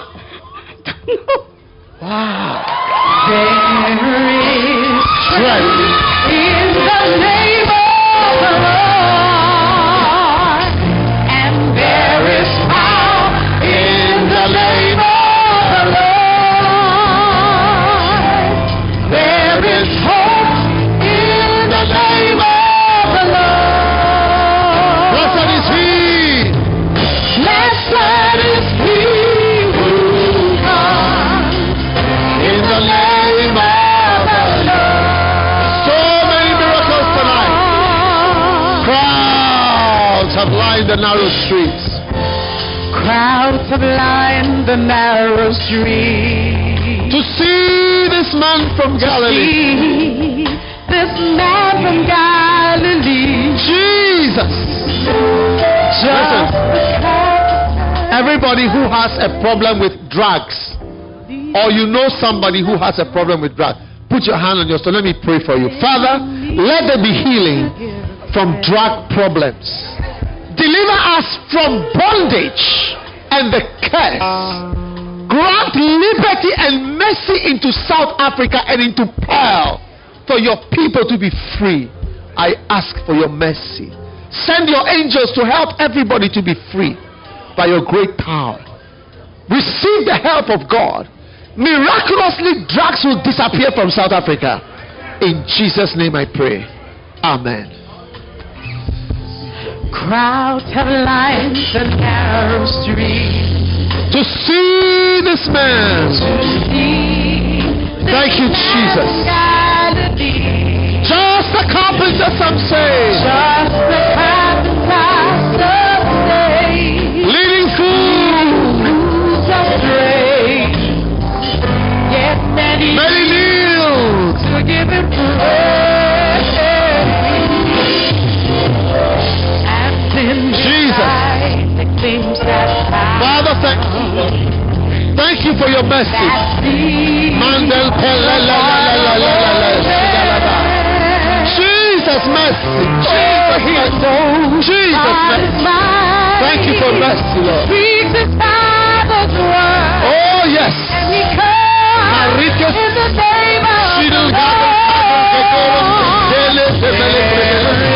Wow. There is Strength. in the name of the Lord, and there is power in the name of the Lord. There is hope in the name of the Lord. Blessed is he. Blessed is he who comes in the name of the Lord. So many miracles tonight. Crowds have lined the narrow streets. Crowds have lined the narrow street To see this man from Galilee. see this man from Galilee. Jesus. Just Everybody who has a problem with drugs, or you know somebody who has a problem with drugs, put your hand on your stomach. Let me pray for you. Father, let there be healing from drug problems. Deliver us from bondage and the curse. Grant liberty and mercy into South Africa and into Pearl for your people to be free. I ask for your mercy. Send your angels to help everybody to be free by your great power. Receive the help of God. Miraculously, drugs will disappear from South Africa. In Jesus' name I pray. Amen. crowds have lined the narrow street To see this man. see Thank you, Jesus. Galilee. Just a carpenter, some say. Just the carpenter, some say. Leading food. Who's afraid? Yet many, Many kneels. to give him praise. And in Jesus. his eyes it seems that Father, thank you. Thank you for your mercy. Mandel Jesus mercy. Jesus mercy. Jesus mercy. Thank you for mercy, Lord. Speaks his Father's word. Oh yes. And he comes Marikas. in the name of Shidel the Gaga. Lord.